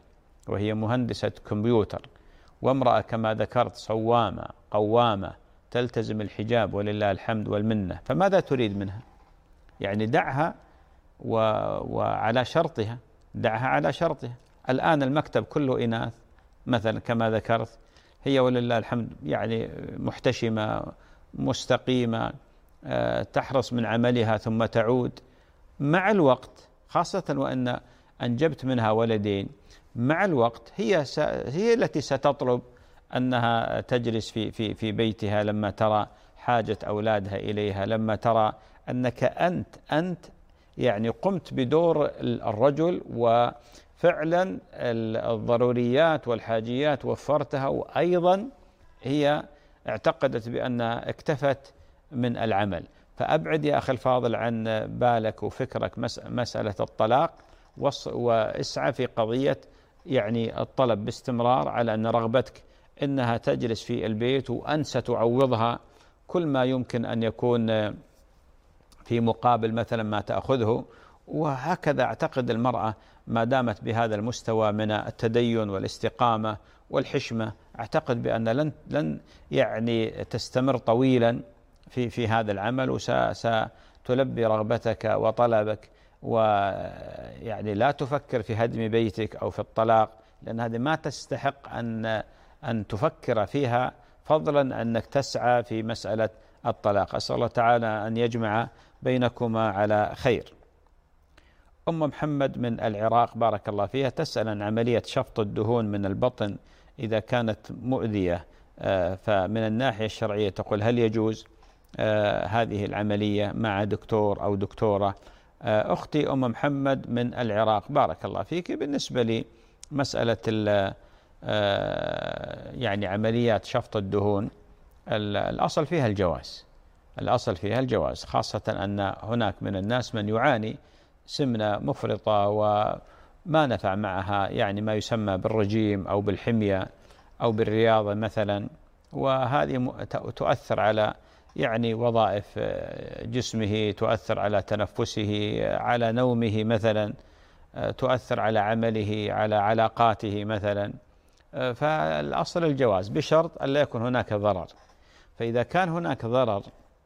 وهي مهندسة كمبيوتر، وامرأة كما ذكرت صوامة قوامة تلتزم الحجاب ولله الحمد والمنة، فماذا تريد منها؟ يعني دعها و... وعلى شرطها، دعها على شرطها. الآن المكتب كله إناث مثلا كما ذكرت، هي ولله الحمد يعني محتشمة مستقيمة، تحرص من عملها ثم تعود. مع الوقت خاصة وأن أنجبت منها ولدين، مع الوقت هي س... هي التي ستطلب أنها تجلس في في في بيتها لما ترى حاجة أولادها إليها، لما ترى أنك أنت أنت يعني قمت بدور الرجل وفعلا الضروريات والحاجيات وفرتها، وأيضا هي اعتقدت بأنها اكتفت من العمل. فأبعد يا أخي الفاضل عن بالك وفكرك مسألة الطلاق، واسعى في قضية يعني الطلب باستمرار على أن رغبتك إنها تجلس في البيت، وأن ستعوضها كل ما يمكن أن يكون في مقابل مثلا ما تأخذه. وهكذا أعتقد المرأة ما دامت بهذا المستوى من التدين والاستقامة والحشمة، أعتقد بأن لن لن يعني تستمر طويلا في في هذا العمل، وستلبي رغبتك وطلبك، ويعني لا تفكر في هدم بيتك أو في الطلاق، لأن هذه ما تستحق أن أن تفكر فيها، فضلا أنك تسعى في مسألة الطلاق. أسأل الله تعالى أن يجمع بينكما على خير. أم محمد من العراق بارك الله فيها تسأل عن عملية شفط الدهون من البطن إذا كانت مؤذية، فمن الناحية الشرعية تقول هل يجوز هذه العملية مع دكتور أو دكتورة؟ أختي أم محمد من العراق بارك الله فيك، بالنسبة لي مسألة يعني عمليات شفط الدهون الأصل فيها الجواز، الأصل فيها الجواز، خاصة أن هناك من الناس من يعاني سمنة مفرطة وما نفع معها يعني ما يسمى بالرجيم أو بالحمية أو بالرياضة مثلا، وهذه تؤثر على يعني وظائف جسمه، تؤثر على تنفسه، على نومه مثلا، تؤثر على عمله، على علاقاته مثلا. فالأصل الجواز بشرط أن لا يكون هناك ضرر. فإذا كان هناك ضرر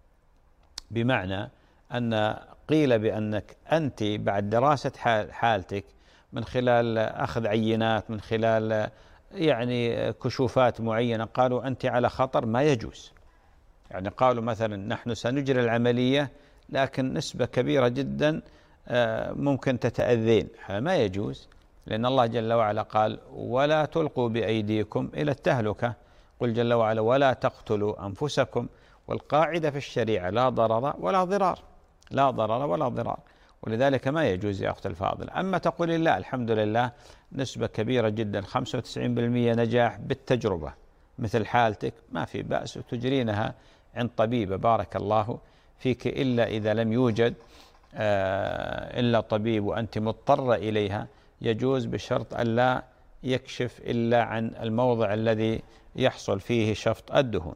بمعنى أن قيل بأنك أنت بعد دراسة حالتك من خلال أخذ عينات، من خلال يعني كشوفات معينة، قالوا أنت على خطر، ما يجوز. يعني قالوا مثلا نحن سنجري العملية لكن نسبة كبيرة جدا ممكن تتأذين، هذا ما يجوز، لأن الله جل وعلا قال ولا تلقوا بأيديكم إلى التهلكة، قل جل وعلا ولا تقتلوا أنفسكم. والقاعدة في الشريعة لا ضرر ولا ضرار، لا ضرر ولا ضرار، ولذلك ما يجوز يا أخت الفاضل. أما تقول لا الحمد لله نسبة كبيرة جدا خمسة وتسعين بالمئة نجاح بالتجربة مثل حالتك، ما في بأس، وتجرينها عند طبيبة بارك الله فيك، إلا إذا لم يوجد إلا طبيب وأنت مضطرة إليها يجوز، بشرط أن لا يكشف إلا عن الموضع الذي يحصل فيه شفط الدهون.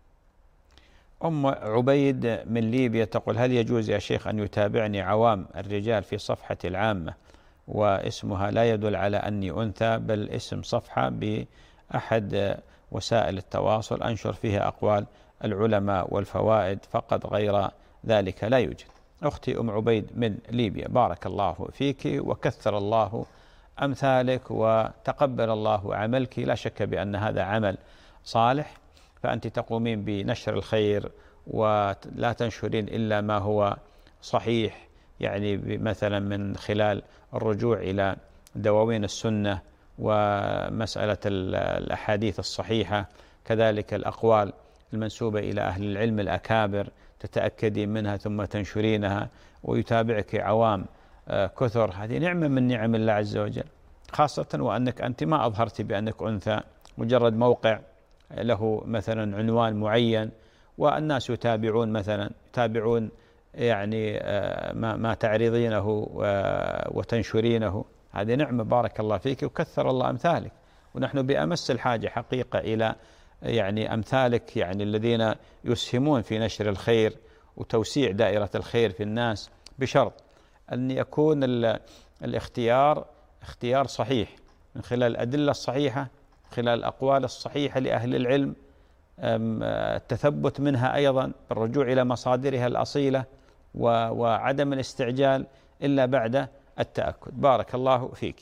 أم عبيد من ليبيا تقول هل يجوز يا شيخ أن يتابعني عوام الرجال في صفحتي العامة واسمها لا يدل على أني أنثى، بل اسم صفحة بأحد وسائل التواصل أنشر فيها أقوال العلماء والفوائد فقط، غير ذلك لا يوجد. أختي أم عبيد من ليبيا بارك الله فيك وكثر الله أمثالك وتقبل الله عملك. لا شك بأن هذا عمل صالح، فأنت تقومين بنشر الخير ولا تنشرين إلا ما هو صحيح، يعني مثلا من خلال الرجوع إلى دواوين السنة ومسألة الأحاديث الصحيحة، كذلك الأقوال المنسوبة إلى أهل العلم الأكابر تتأكدين منها ثم تنشرينها ويتابعك عوام كثر. هذه نعمة من نعم الله عز وجل، خاصة وأنك أنت ما أظهرت بأنك أنثى، مجرد موقع له مثلا عنوان معين والناس يتابعون مثلا يتابعون يعني ما, ما تعرضينه وتنشرينه، هذه نعمة بارك الله فيك وكثر الله أمثالك. ونحن بأمس الحاجة حقيقة إلى يعني أمثالك، يعني الذين يسهمون في نشر الخير وتوسيع دائرة الخير في الناس، بشرط أن يكون الاختيار اختيار صحيح، من خلال الأدلة الصحيحة، من خلال الأقوال الصحيحة لأهل العلم، التثبت منها أيضا بالرجوع إلى مصادرها الأصيلة، وعدم الاستعجال إلا بعد التأكد. بارك الله فيك.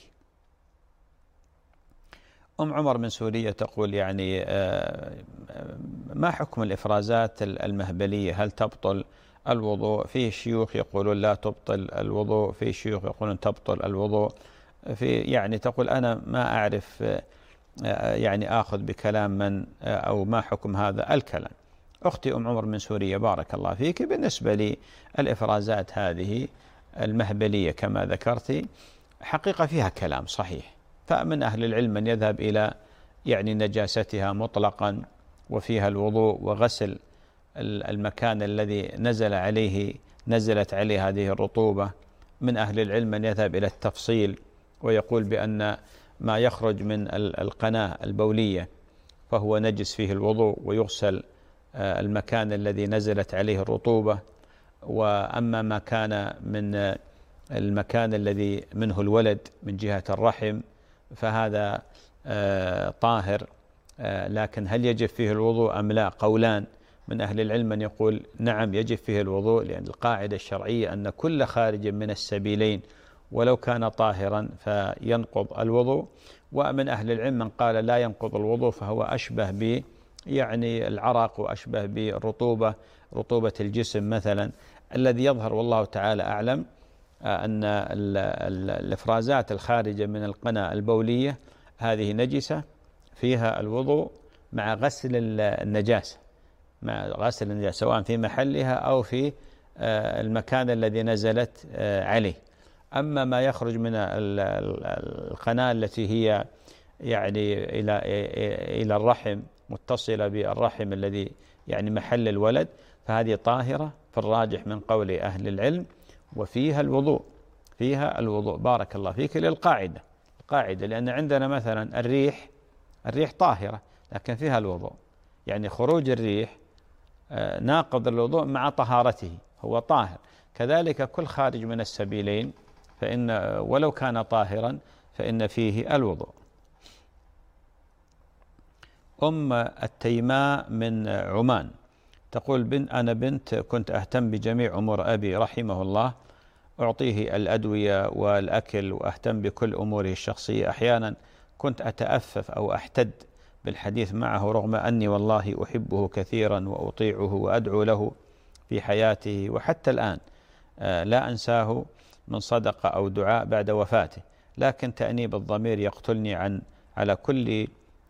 أم عمر من سوريا تقول يعني ما حكم الإفرازات المهبلية؟ هل تبطل الوضوء؟ فيه شيوخ يقولون لا تبطل الوضوء، فيه شيوخ يقولون تبطل الوضوء. في يعني تقول أنا ما أعرف يعني آخذ بكلام من أو ما حكم هذا الكلام. أختي أم عمر من سوريا بارك الله فيك، بالنسبة للإفرازات هذه المهبلية كما ذكرتي حقيقة فيها كلام صحيح، فمن أهل العلم من يذهب إلى يعني نجاستها مطلقا وفيها الوضوء وغسل المكان الذي نزل عليه نزلت عليه هذه الرطوبة. من أهل العلم من يذهب إلى التفصيل ويقول بأن ما يخرج من القناة البولية فهو نجس فيه الوضوء ويغسل المكان الذي نزلت عليه الرطوبة، وأما ما كان من المكان الذي منه الولد من جهة الرحم فهذا طاهر، لكن هل يجب فيه الوضوء أم لا؟ قولان. من أهل العلم من يقول نعم يجب فيه الوضوء، لأن القاعدة الشرعية أن كل خارج من السبيلين ولو كان طاهرا فينقض الوضوء. ومن أهل العلم من قال لا ينقض الوضوء، فهو أشبه ب يعني العرق وأشبه بالرطوبة، رطوبة الجسم مثلا. الذي يظهر والله تعالى أعلم أن الإفرازات الخارجة من القناة البولية هذه نجسة فيها الوضوء مع غسل النجاسة، مع غسل النجاسة سواء في محلها أو في المكان الذي نزلت عليه. أما ما يخرج من القناة التي هي يعني إلى إلى الرحم متصلة بالرحم الذي يعني محل الولد فهذه طاهرة في الراجح من قول أهل العلم، وفيها الوضوء فيها الوضوء. بارك الله فيك. للقاعدة القاعدة لأن عندنا مثلا الريح الريح طاهرة لكن فيها الوضوء، يعني خروج الريح ناقض الوضوء مع طهارته، هو طاهر. كذلك كل خارج من السبيلين فإن ولو كان طاهرا فإن فيه الوضوء. أم التيماء من عمان تقول بن أنا بنت كنت أهتم بجميع أمور أبي رحمه الله، أعطيه الأدوية والأكل وأهتم بكل أموره الشخصية. أحيانا كنت أتأفف أو أحتد بالحديث معه رغم أني والله أحبه كثيرا وأطيعه وأدعو له في حياته، وحتى الآن لا أنساه من صدقة أو دعاء بعد وفاته، لكن تأنيب الضمير يقتلني عن على كل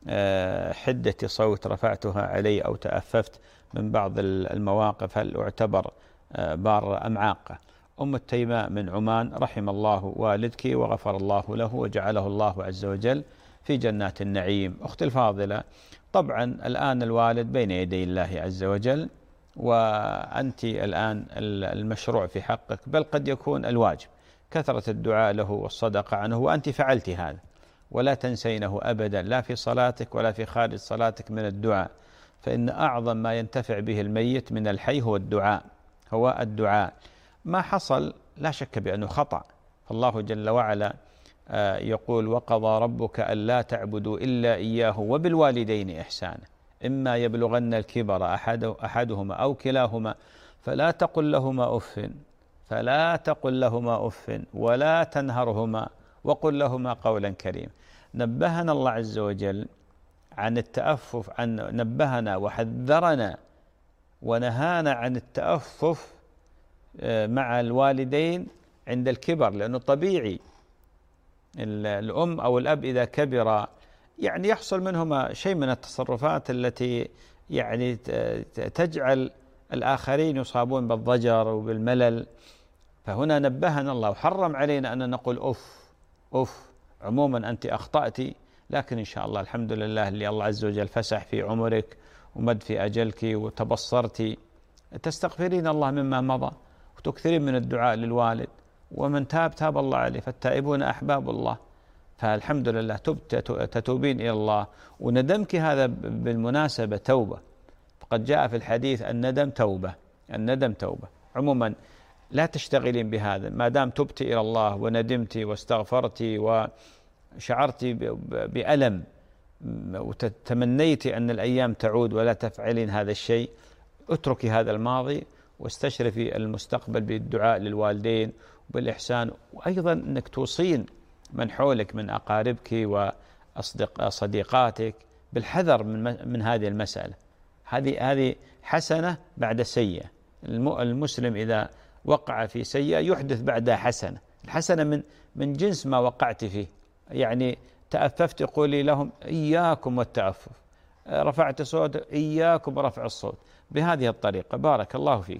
حدة صوت رفعتها علي أو تأففت من بعض المواقف. هل أعتبر بار أم عاقة؟ أم التيماء من عمان رحم الله والدك وغفر الله له وجعله الله عز وجل في جنات النعيم. أختي الفاضلة، طبعا الآن الوالد بين يدي الله عز وجل، وأنت الآن المشروع في حقك بل قد يكون الواجب كثرة الدعاء له والصدقة عنه، وأنت فعلت هذا ولا تنسينه أبدا لا في صلاتك ولا في خارج صلاتك من الدعاء، فإن أعظم ما ينتفع به الميت من الحي هو الدعاء هو الدعاء. ما حصل لا شك بأنه خطأ، فالله جل وعلا يقول وقضى ربك ألا تعبدوا إلا إياه وبالوالدين إحسانا إما يبلغن الكبر أحد أحدهما أو كلاهما فلا تقل لهما أف فلا تقل لهما أف ولا تنهرهما وقل لهما قولا كريما. نبهنا الله عز وجل عن التأفف، عن نبهنا وحذرنا ونهانا عن التأفف مع الوالدين عند الكبر، لأنه طبيعي الأم أو الأب إذا كبر يعني يحصل منهما شيء من التصرفات التي يعني تجعل الآخرين يصابون بالضجر وبالملل، فهنا نبهنا الله وحرم علينا أن نقول أف أف. عموما أنت أخطأت، لكن إن شاء الله الحمد لله اللي الله عز وجل فسح في عمرك ومد في أجلك وتبصرت تستغفرين الله مما مضى وتكثرين من الدعاء للوالد، ومن تاب تاب الله عليه، فالتائبون أحباب الله. فالحمد لله تبت تتوبين إلى الله، وندمك هذا بالمناسبة توبة، فقد جاء في الحديث الندم توبة الندم توبة. عموما لا تشتغلين بهذا، ما دام تبت إلى الله وندمت واستغفرت شعرت بألم وتمنيت أن الأيام تعود ولا تفعلين هذا الشيء، اتركي هذا الماضي واستشرفي المستقبل بالدعاء للوالدين وبالإحسان، وأيضا أنك توصين من حولك من أقاربك وصديقاتك بالحذر من من هذه المسألة. هذه هذه حسنة بعد سيئة. المسلم إذا وقع في سيئة يحدث بعدها حسنة، الحسنة من من جنس ما وقعت فيه. يعني تأففت قولي لهم إياكم والتأفف، رفعت صوت إياكم رفع الصوت، بهذه الطريقة. بارك الله فيك.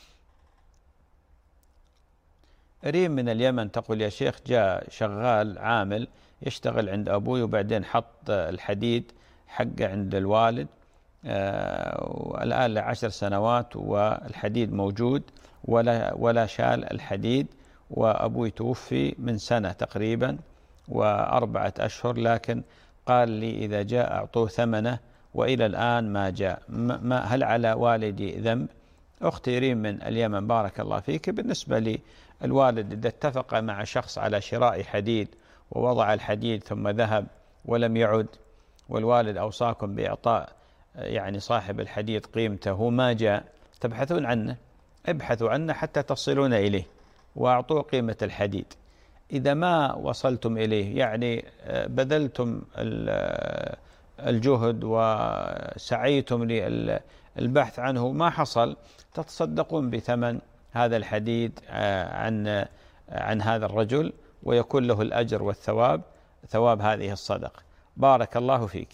ريم من اليمن تقول يا شيخ جاء شغال عامل يشتغل عند أبوي وبعدين حط الحديد حقه عند الوالد، آه والآن لعشر سنوات والحديد موجود ولا ولا شال الحديد، وأبوي توفي من سنة تقريبا وأربعة أشهر، لكن قال لي إذا جاء أعطوه ثمنه وإلى الآن ما جاء، ما هل على والدي ذنب؟ أختي ريم من اليمن بارك الله فيك، بالنسبة للوالد إذا اتفق مع شخص على شراء حديد ووضع الحديد ثم ذهب ولم يعد، والوالد أوصاكم بإعطاء يعني صاحب الحديد قيمته ما جاء، تبحثون عنه، ابحثوا عنه حتى تصلون إليه وأعطوه قيمة الحديد. إذا ما وصلتم إليه يعني بذلتم الجهد وسعيتم للبحث عنه ما حصل، تتصدقون بثمن هذا الحديد عن عن هذا الرجل ويكون له الأجر والثواب، ثواب هذه الصدقة. بارك الله فيك.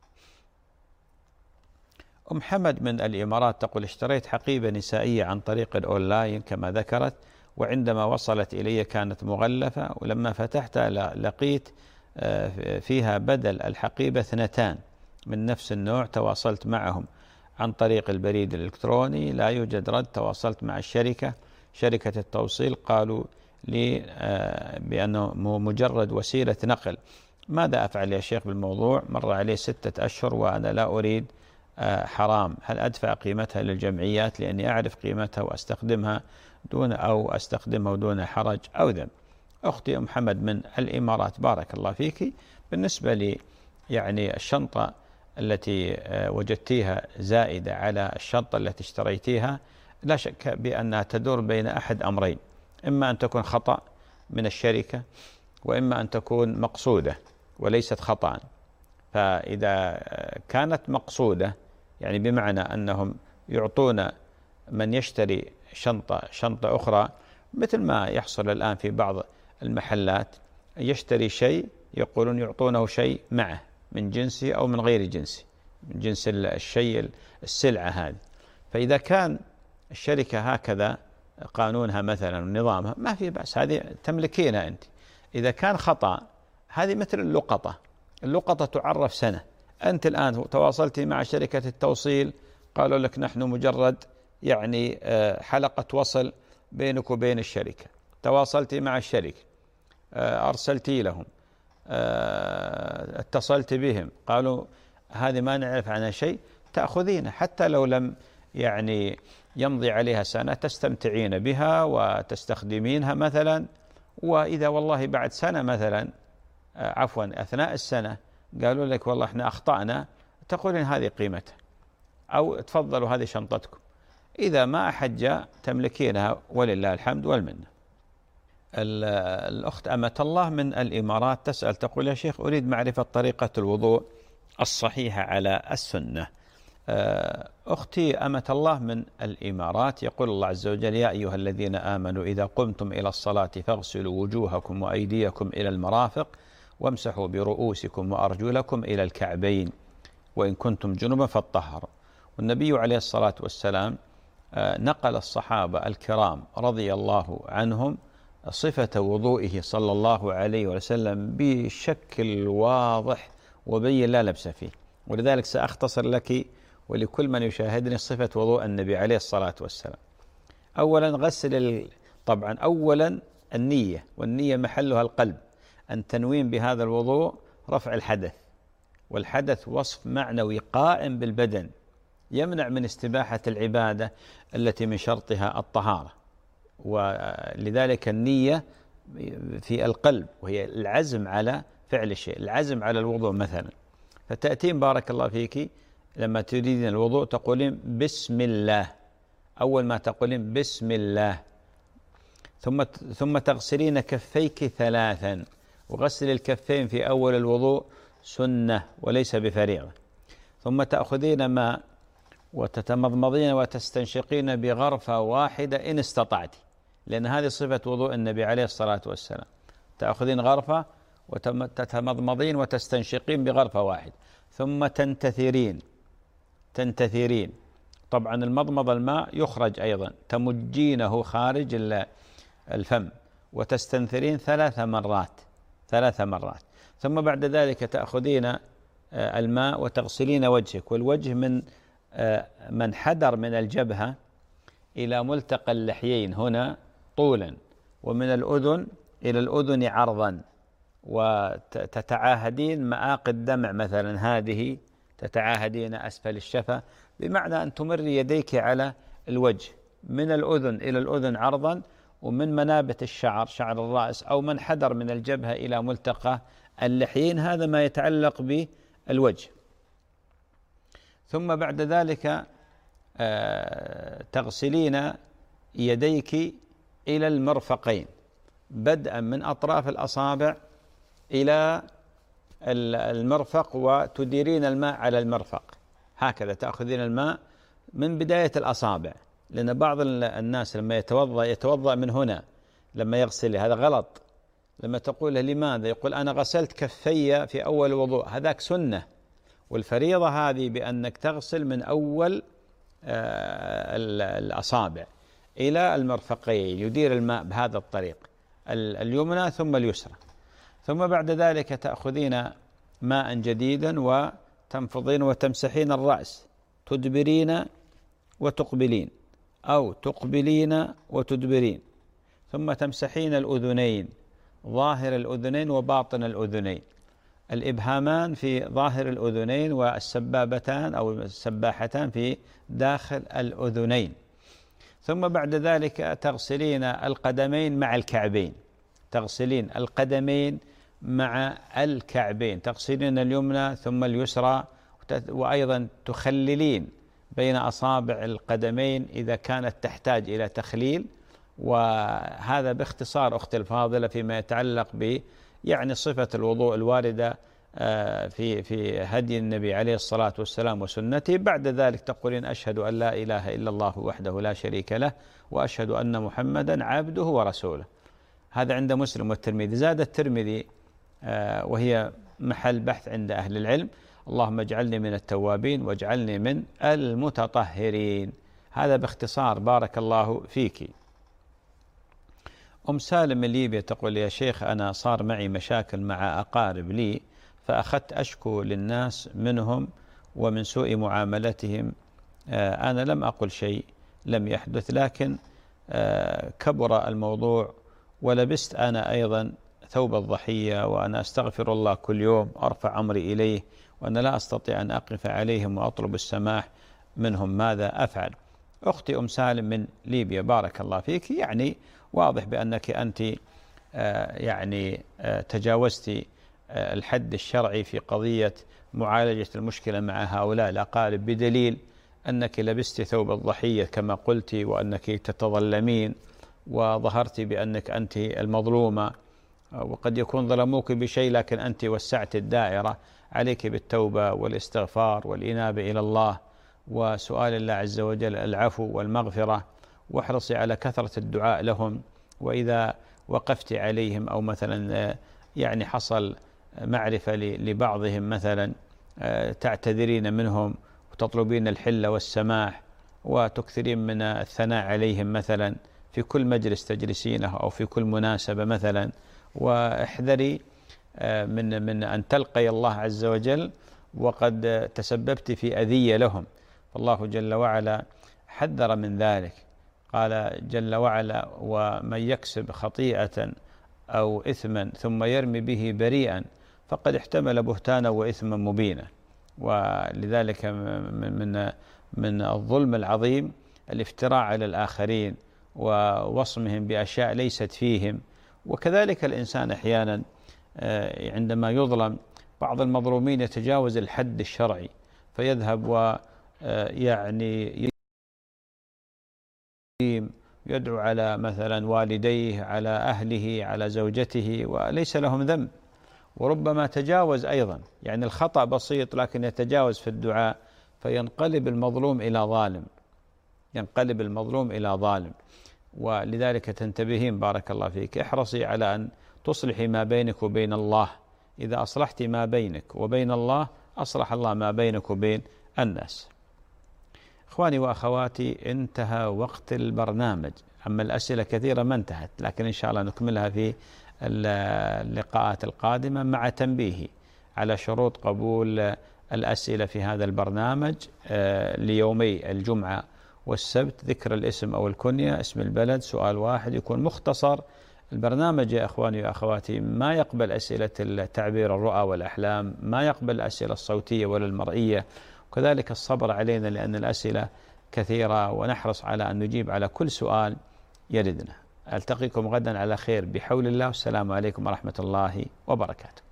أم حمد من الإمارات تقول اشتريت حقيبة نسائية عن طريق الأونلاين كما ذكرت، وعندما وصلت إلي كانت مغلفة، ولما فتحتها لقيت فيها بدل الحقيبة اثنتان من نفس النوع. تواصلت معهم عن طريق البريد الإلكتروني لا يوجد رد. تواصلت مع الشركة شركة التوصيل قالوا لي بأنه مجرد وسيلة نقل. ماذا أفعل يا شيخ بالموضوع؟ مر عليه ستة أشهر وأنا لا أريد حرام، هل أدفع قيمتها للجمعيات لأني أعرف قيمتها وأستخدمها دون أو أستخدمه دون حرج أو ذنب؟ أختي أم حمد من الإمارات بارك الله فيك، بالنسبة لي يعني الشنطة التي وجدتيها زائدة على الشنطة التي اشتريتيها لا شك بأنها تدور بين أحد أمرين، إما أن تكون خطأ من الشركة وإما أن تكون مقصودة وليست خطأ. فإذا كانت مقصودة يعني بمعنى أنهم يعطون من يشتري شنطة شنطة أخرى، مثل ما يحصل الآن في بعض المحلات يشتري شيء يقولون يعطونه شيء معه من جنسه أو من غير جنسه، من جنس الشيء السلعة هذه. فإذا كان الشركة هكذا قانونها مثلا ونظامها ما في بأس، هذه تملكينها أنت. إذا كان خطأ هذه مثل اللقطة، اللقطة تعرف سنة. أنت الآن تواصلتي مع شركة التوصيل قالوا لك نحن مجرد يعني حلقة وصل بينك وبين الشركة، تواصلتي مع الشركة أرسلتي لهم اتصلت بهم قالوا هذه ما نعرف عنها شيء، تأخذين حتى لو لم يعني يمضي عليها سنة تستمتعين بها وتستخدمينها مثلا. وإذا والله بعد سنة مثلا عفوا أثناء السنة قالوا لك والله احنا أخطأنا، تقولين هذه قيمتها أو تفضلوا هذه شنطتكم. إذا ما أحد جاء تملكينها ولله الحمد والمنة. الأخت أمة الله من الإمارات تسأل تقول يا شيخ أريد معرفة طريقة الوضوء الصحيحة على السنة. أختي أمة الله من الإمارات يقول الله عز وجل يا أيها الذين آمنوا إذا قمتم إلى الصلاة فاغسلوا وجوهكم وأيديكم إلى المرافق وامسحوا برؤوسكم وأرجلكم إلى الكعبين وإن كنتم جنبا فاطهروا. والنبي عليه الصلاة والسلام نقل الصحابة الكرام رضي الله عنهم صفة وضوئه صلى الله عليه وسلم بشكل واضح وبين لا لبس فيه، ولذلك سأختصر لك ولكل من يشاهدني صفة وضوء النبي عليه الصلاة والسلام. أولا غسل، طبعا أولا النية، والنية محلها القلب، أن تنوين بهذا الوضوء رفع الحدث، والحدث وصف معنوي قائم بالبدن يمنع من استباحة العبادة التي من شرطها الطهارة. ولذلك النية في القلب وهي العزم على فعل الشيء، العزم على الوضوء مثلا، فتأتين بارك الله فيك لما تريدين الوضوء تقولين بسم الله، أول ما تقولين بسم الله، ثم ثم تغسلين كفيك ثلاثا، وغسل الكفين في أول الوضوء سنة وليس بفريضة، ثم تأخذين ماء وتتمضمضين وتستنشقين بغرفة واحدة إن استطعت، لأن هذه صفة وضوء النبي عليه الصلاة والسلام، تأخذين غرفة وتتمضمضين وتستنشقين بغرفة واحدة، ثم تنتثرين تنتثرين طبعا المضمض الماء يخرج أيضا، تمجينه خارج الفم وتستنثرين ثلاث مرات ثلاث مرات ثم بعد ذلك تأخذين الماء وتغسلين وجهك، والوجه من منحدر من الجبهة إلى ملتقى اللحيين هنا طولا، ومن الأذن إلى الأذن عرضا، وتتعاهدين مآقي الدمع مثلا، هذه تتعاهدين أسفل الشفة، بمعنى أن تمري يديك على الوجه من الأذن إلى الأذن عرضا، ومن منابت الشعر شعر الرأس أو منحدر من الجبهة إلى ملتقى اللحيين، هذا ما يتعلق بالوجه. ثم بعد ذلك تغسلين يديك إلى المرفقين بدءا من أطراف الأصابع إلى المرفق، وتديرين الماء على المرفق، هكذا تأخذين الماء من بداية الأصابع، لأن بعض الناس لما يتوضأ يتوضأ من هنا لما يغسل، هذا غلط. لما تقول له لماذا؟ يقول أنا غسلت كفي في أول وضوء، هذاك سنة، والفريضة هذه بأنك تغسل من أول الأصابع إلى المرفقين، يدير الماء بهذا الطريق، اليمنى ثم اليسرى. ثم بعد ذلك تأخذين ماء جديدا وتنفضين وتمسحين الرأس، تدبرين وتقبلين أو تقبلين وتدبرين، ثم تمسحين الأذنين، ظاهر الأذنين وباطن الأذنين، الإبهامان في ظاهر الأذنين والسبابتان أو السباحتان في داخل الأذنين. ثم بعد ذلك تغسلين القدمين مع الكعبين، تغسلين القدمين مع الكعبين، تغسلين اليمنى ثم اليسرى، وأيضا تخللين بين أصابع القدمين إذا كانت تحتاج إلى تخليل. وهذا باختصار أختي الفاضلة فيما يتعلق ب يعني صفة الوضوء الواردة في في هدي النبي عليه الصلاة والسلام وسنته. بعد ذلك تقولين أشهد أن لا إله إلا الله وحده لا شريك له، وأشهد أن محمدا عبده ورسوله. هذا عند مسلم والترمذي. زاد الترمذي وهي محل بحث عند أهل العلم: اللهم اجعلني من التوابين واجعلني من المتطهرين. هذا باختصار بارك الله فيك. أم سالم من ليبيا تقول: يا شيخ أنا صار معي مشاكل مع أقارب لي، فأخذت أشكو للناس منهم ومن سوء معاملتهم. أنا لم أقل شيء لم يحدث، لكن كبر الموضوع ولبست أنا أيضا ثوب الضحية، وأنا أستغفر الله كل يوم، أرفع أمري إليه، وأنا لا أستطيع أن أقف عليهم وأطلب السماح منهم، ماذا أفعل؟ أختي أم سالم من ليبيا بارك الله فيك، يعني واضح بأنك أنت يعني تجاوزت الحد الشرعي في قضية معالجة المشكلة مع هؤلاء الأقارب، بدليل أنك لبست ثوب الضحية كما قلت، وأنك تتظلمين وظهرت بأنك أنت المظلومة، وقد يكون ظلموك بشيء لكن أنت وسعت الدائرة. عليك بالتوبة والاستغفار والإنابة إلى الله وسؤال الله عز وجل العفو والمغفرة، واحرصي على كثرة الدعاء لهم. وإذا وقفت عليهم أو مثلا يعني حصل معرفة لبعضهم مثلا تعتذرين منهم وتطلبين الحل والسماح، وتكثرين من الثناء عليهم مثلا في كل مجلس تجلسينه أو في كل مناسبة مثلا. واحذري من من أن تلقي الله عز وجل وقد تسببت في أذية لهم، فالله جل وعلا حذر من ذلك. قال جل وعلا: ومن يكسب خطيئة أو إثما ثم يرمي به بريئا فقد احتمل بهتانا وإثما مبينا. ولذلك من من الظلم العظيم الافتراء على الآخرين ووصمهم بأشياء ليست فيهم. وكذلك الإنسان أحيانا عندما يظلم بعض المظلومين يتجاوز الحد الشرعي فيذهب ويعني يدعو على مثلا والديه، على أهله، على زوجته، وليس لهم ذنب، وربما تجاوز أيضا، يعني الخطأ بسيط لكن يتجاوز في الدعاء فينقلب المظلوم إلى ظالم، ينقلب المظلوم إلى ظالم. ولذلك تنتبهين بارك الله فيك، احرصي على أن تصلحي ما بينك وبين الله، إذا أصلحت ما بينك وبين الله أصلح الله ما بينك وبين الناس. إخواني وأخواتي، انتهى وقت البرنامج، أما الأسئلة كثيرة ما انتهت، لكن إن شاء الله نكملها في اللقاءات القادمة، مع تنبيه على شروط قبول الأسئلة في هذا البرنامج ليومي الجمعة والسبت: ذكر الاسم أو الكنية، اسم البلد، سؤال واحد يكون مختصر. البرنامج يا إخواني وأخواتي ما يقبل أسئلة التعبير الرؤى والأحلام، ما يقبل الأسئلة الصوتية ولا المرئية، وكذلك الصبر علينا لأن الأسئلة كثيرة ونحرص على أن نجيب على كل سؤال يردنا. ألتقيكم غدا على خير بحول الله، والسلام عليكم ورحمة الله وبركاته.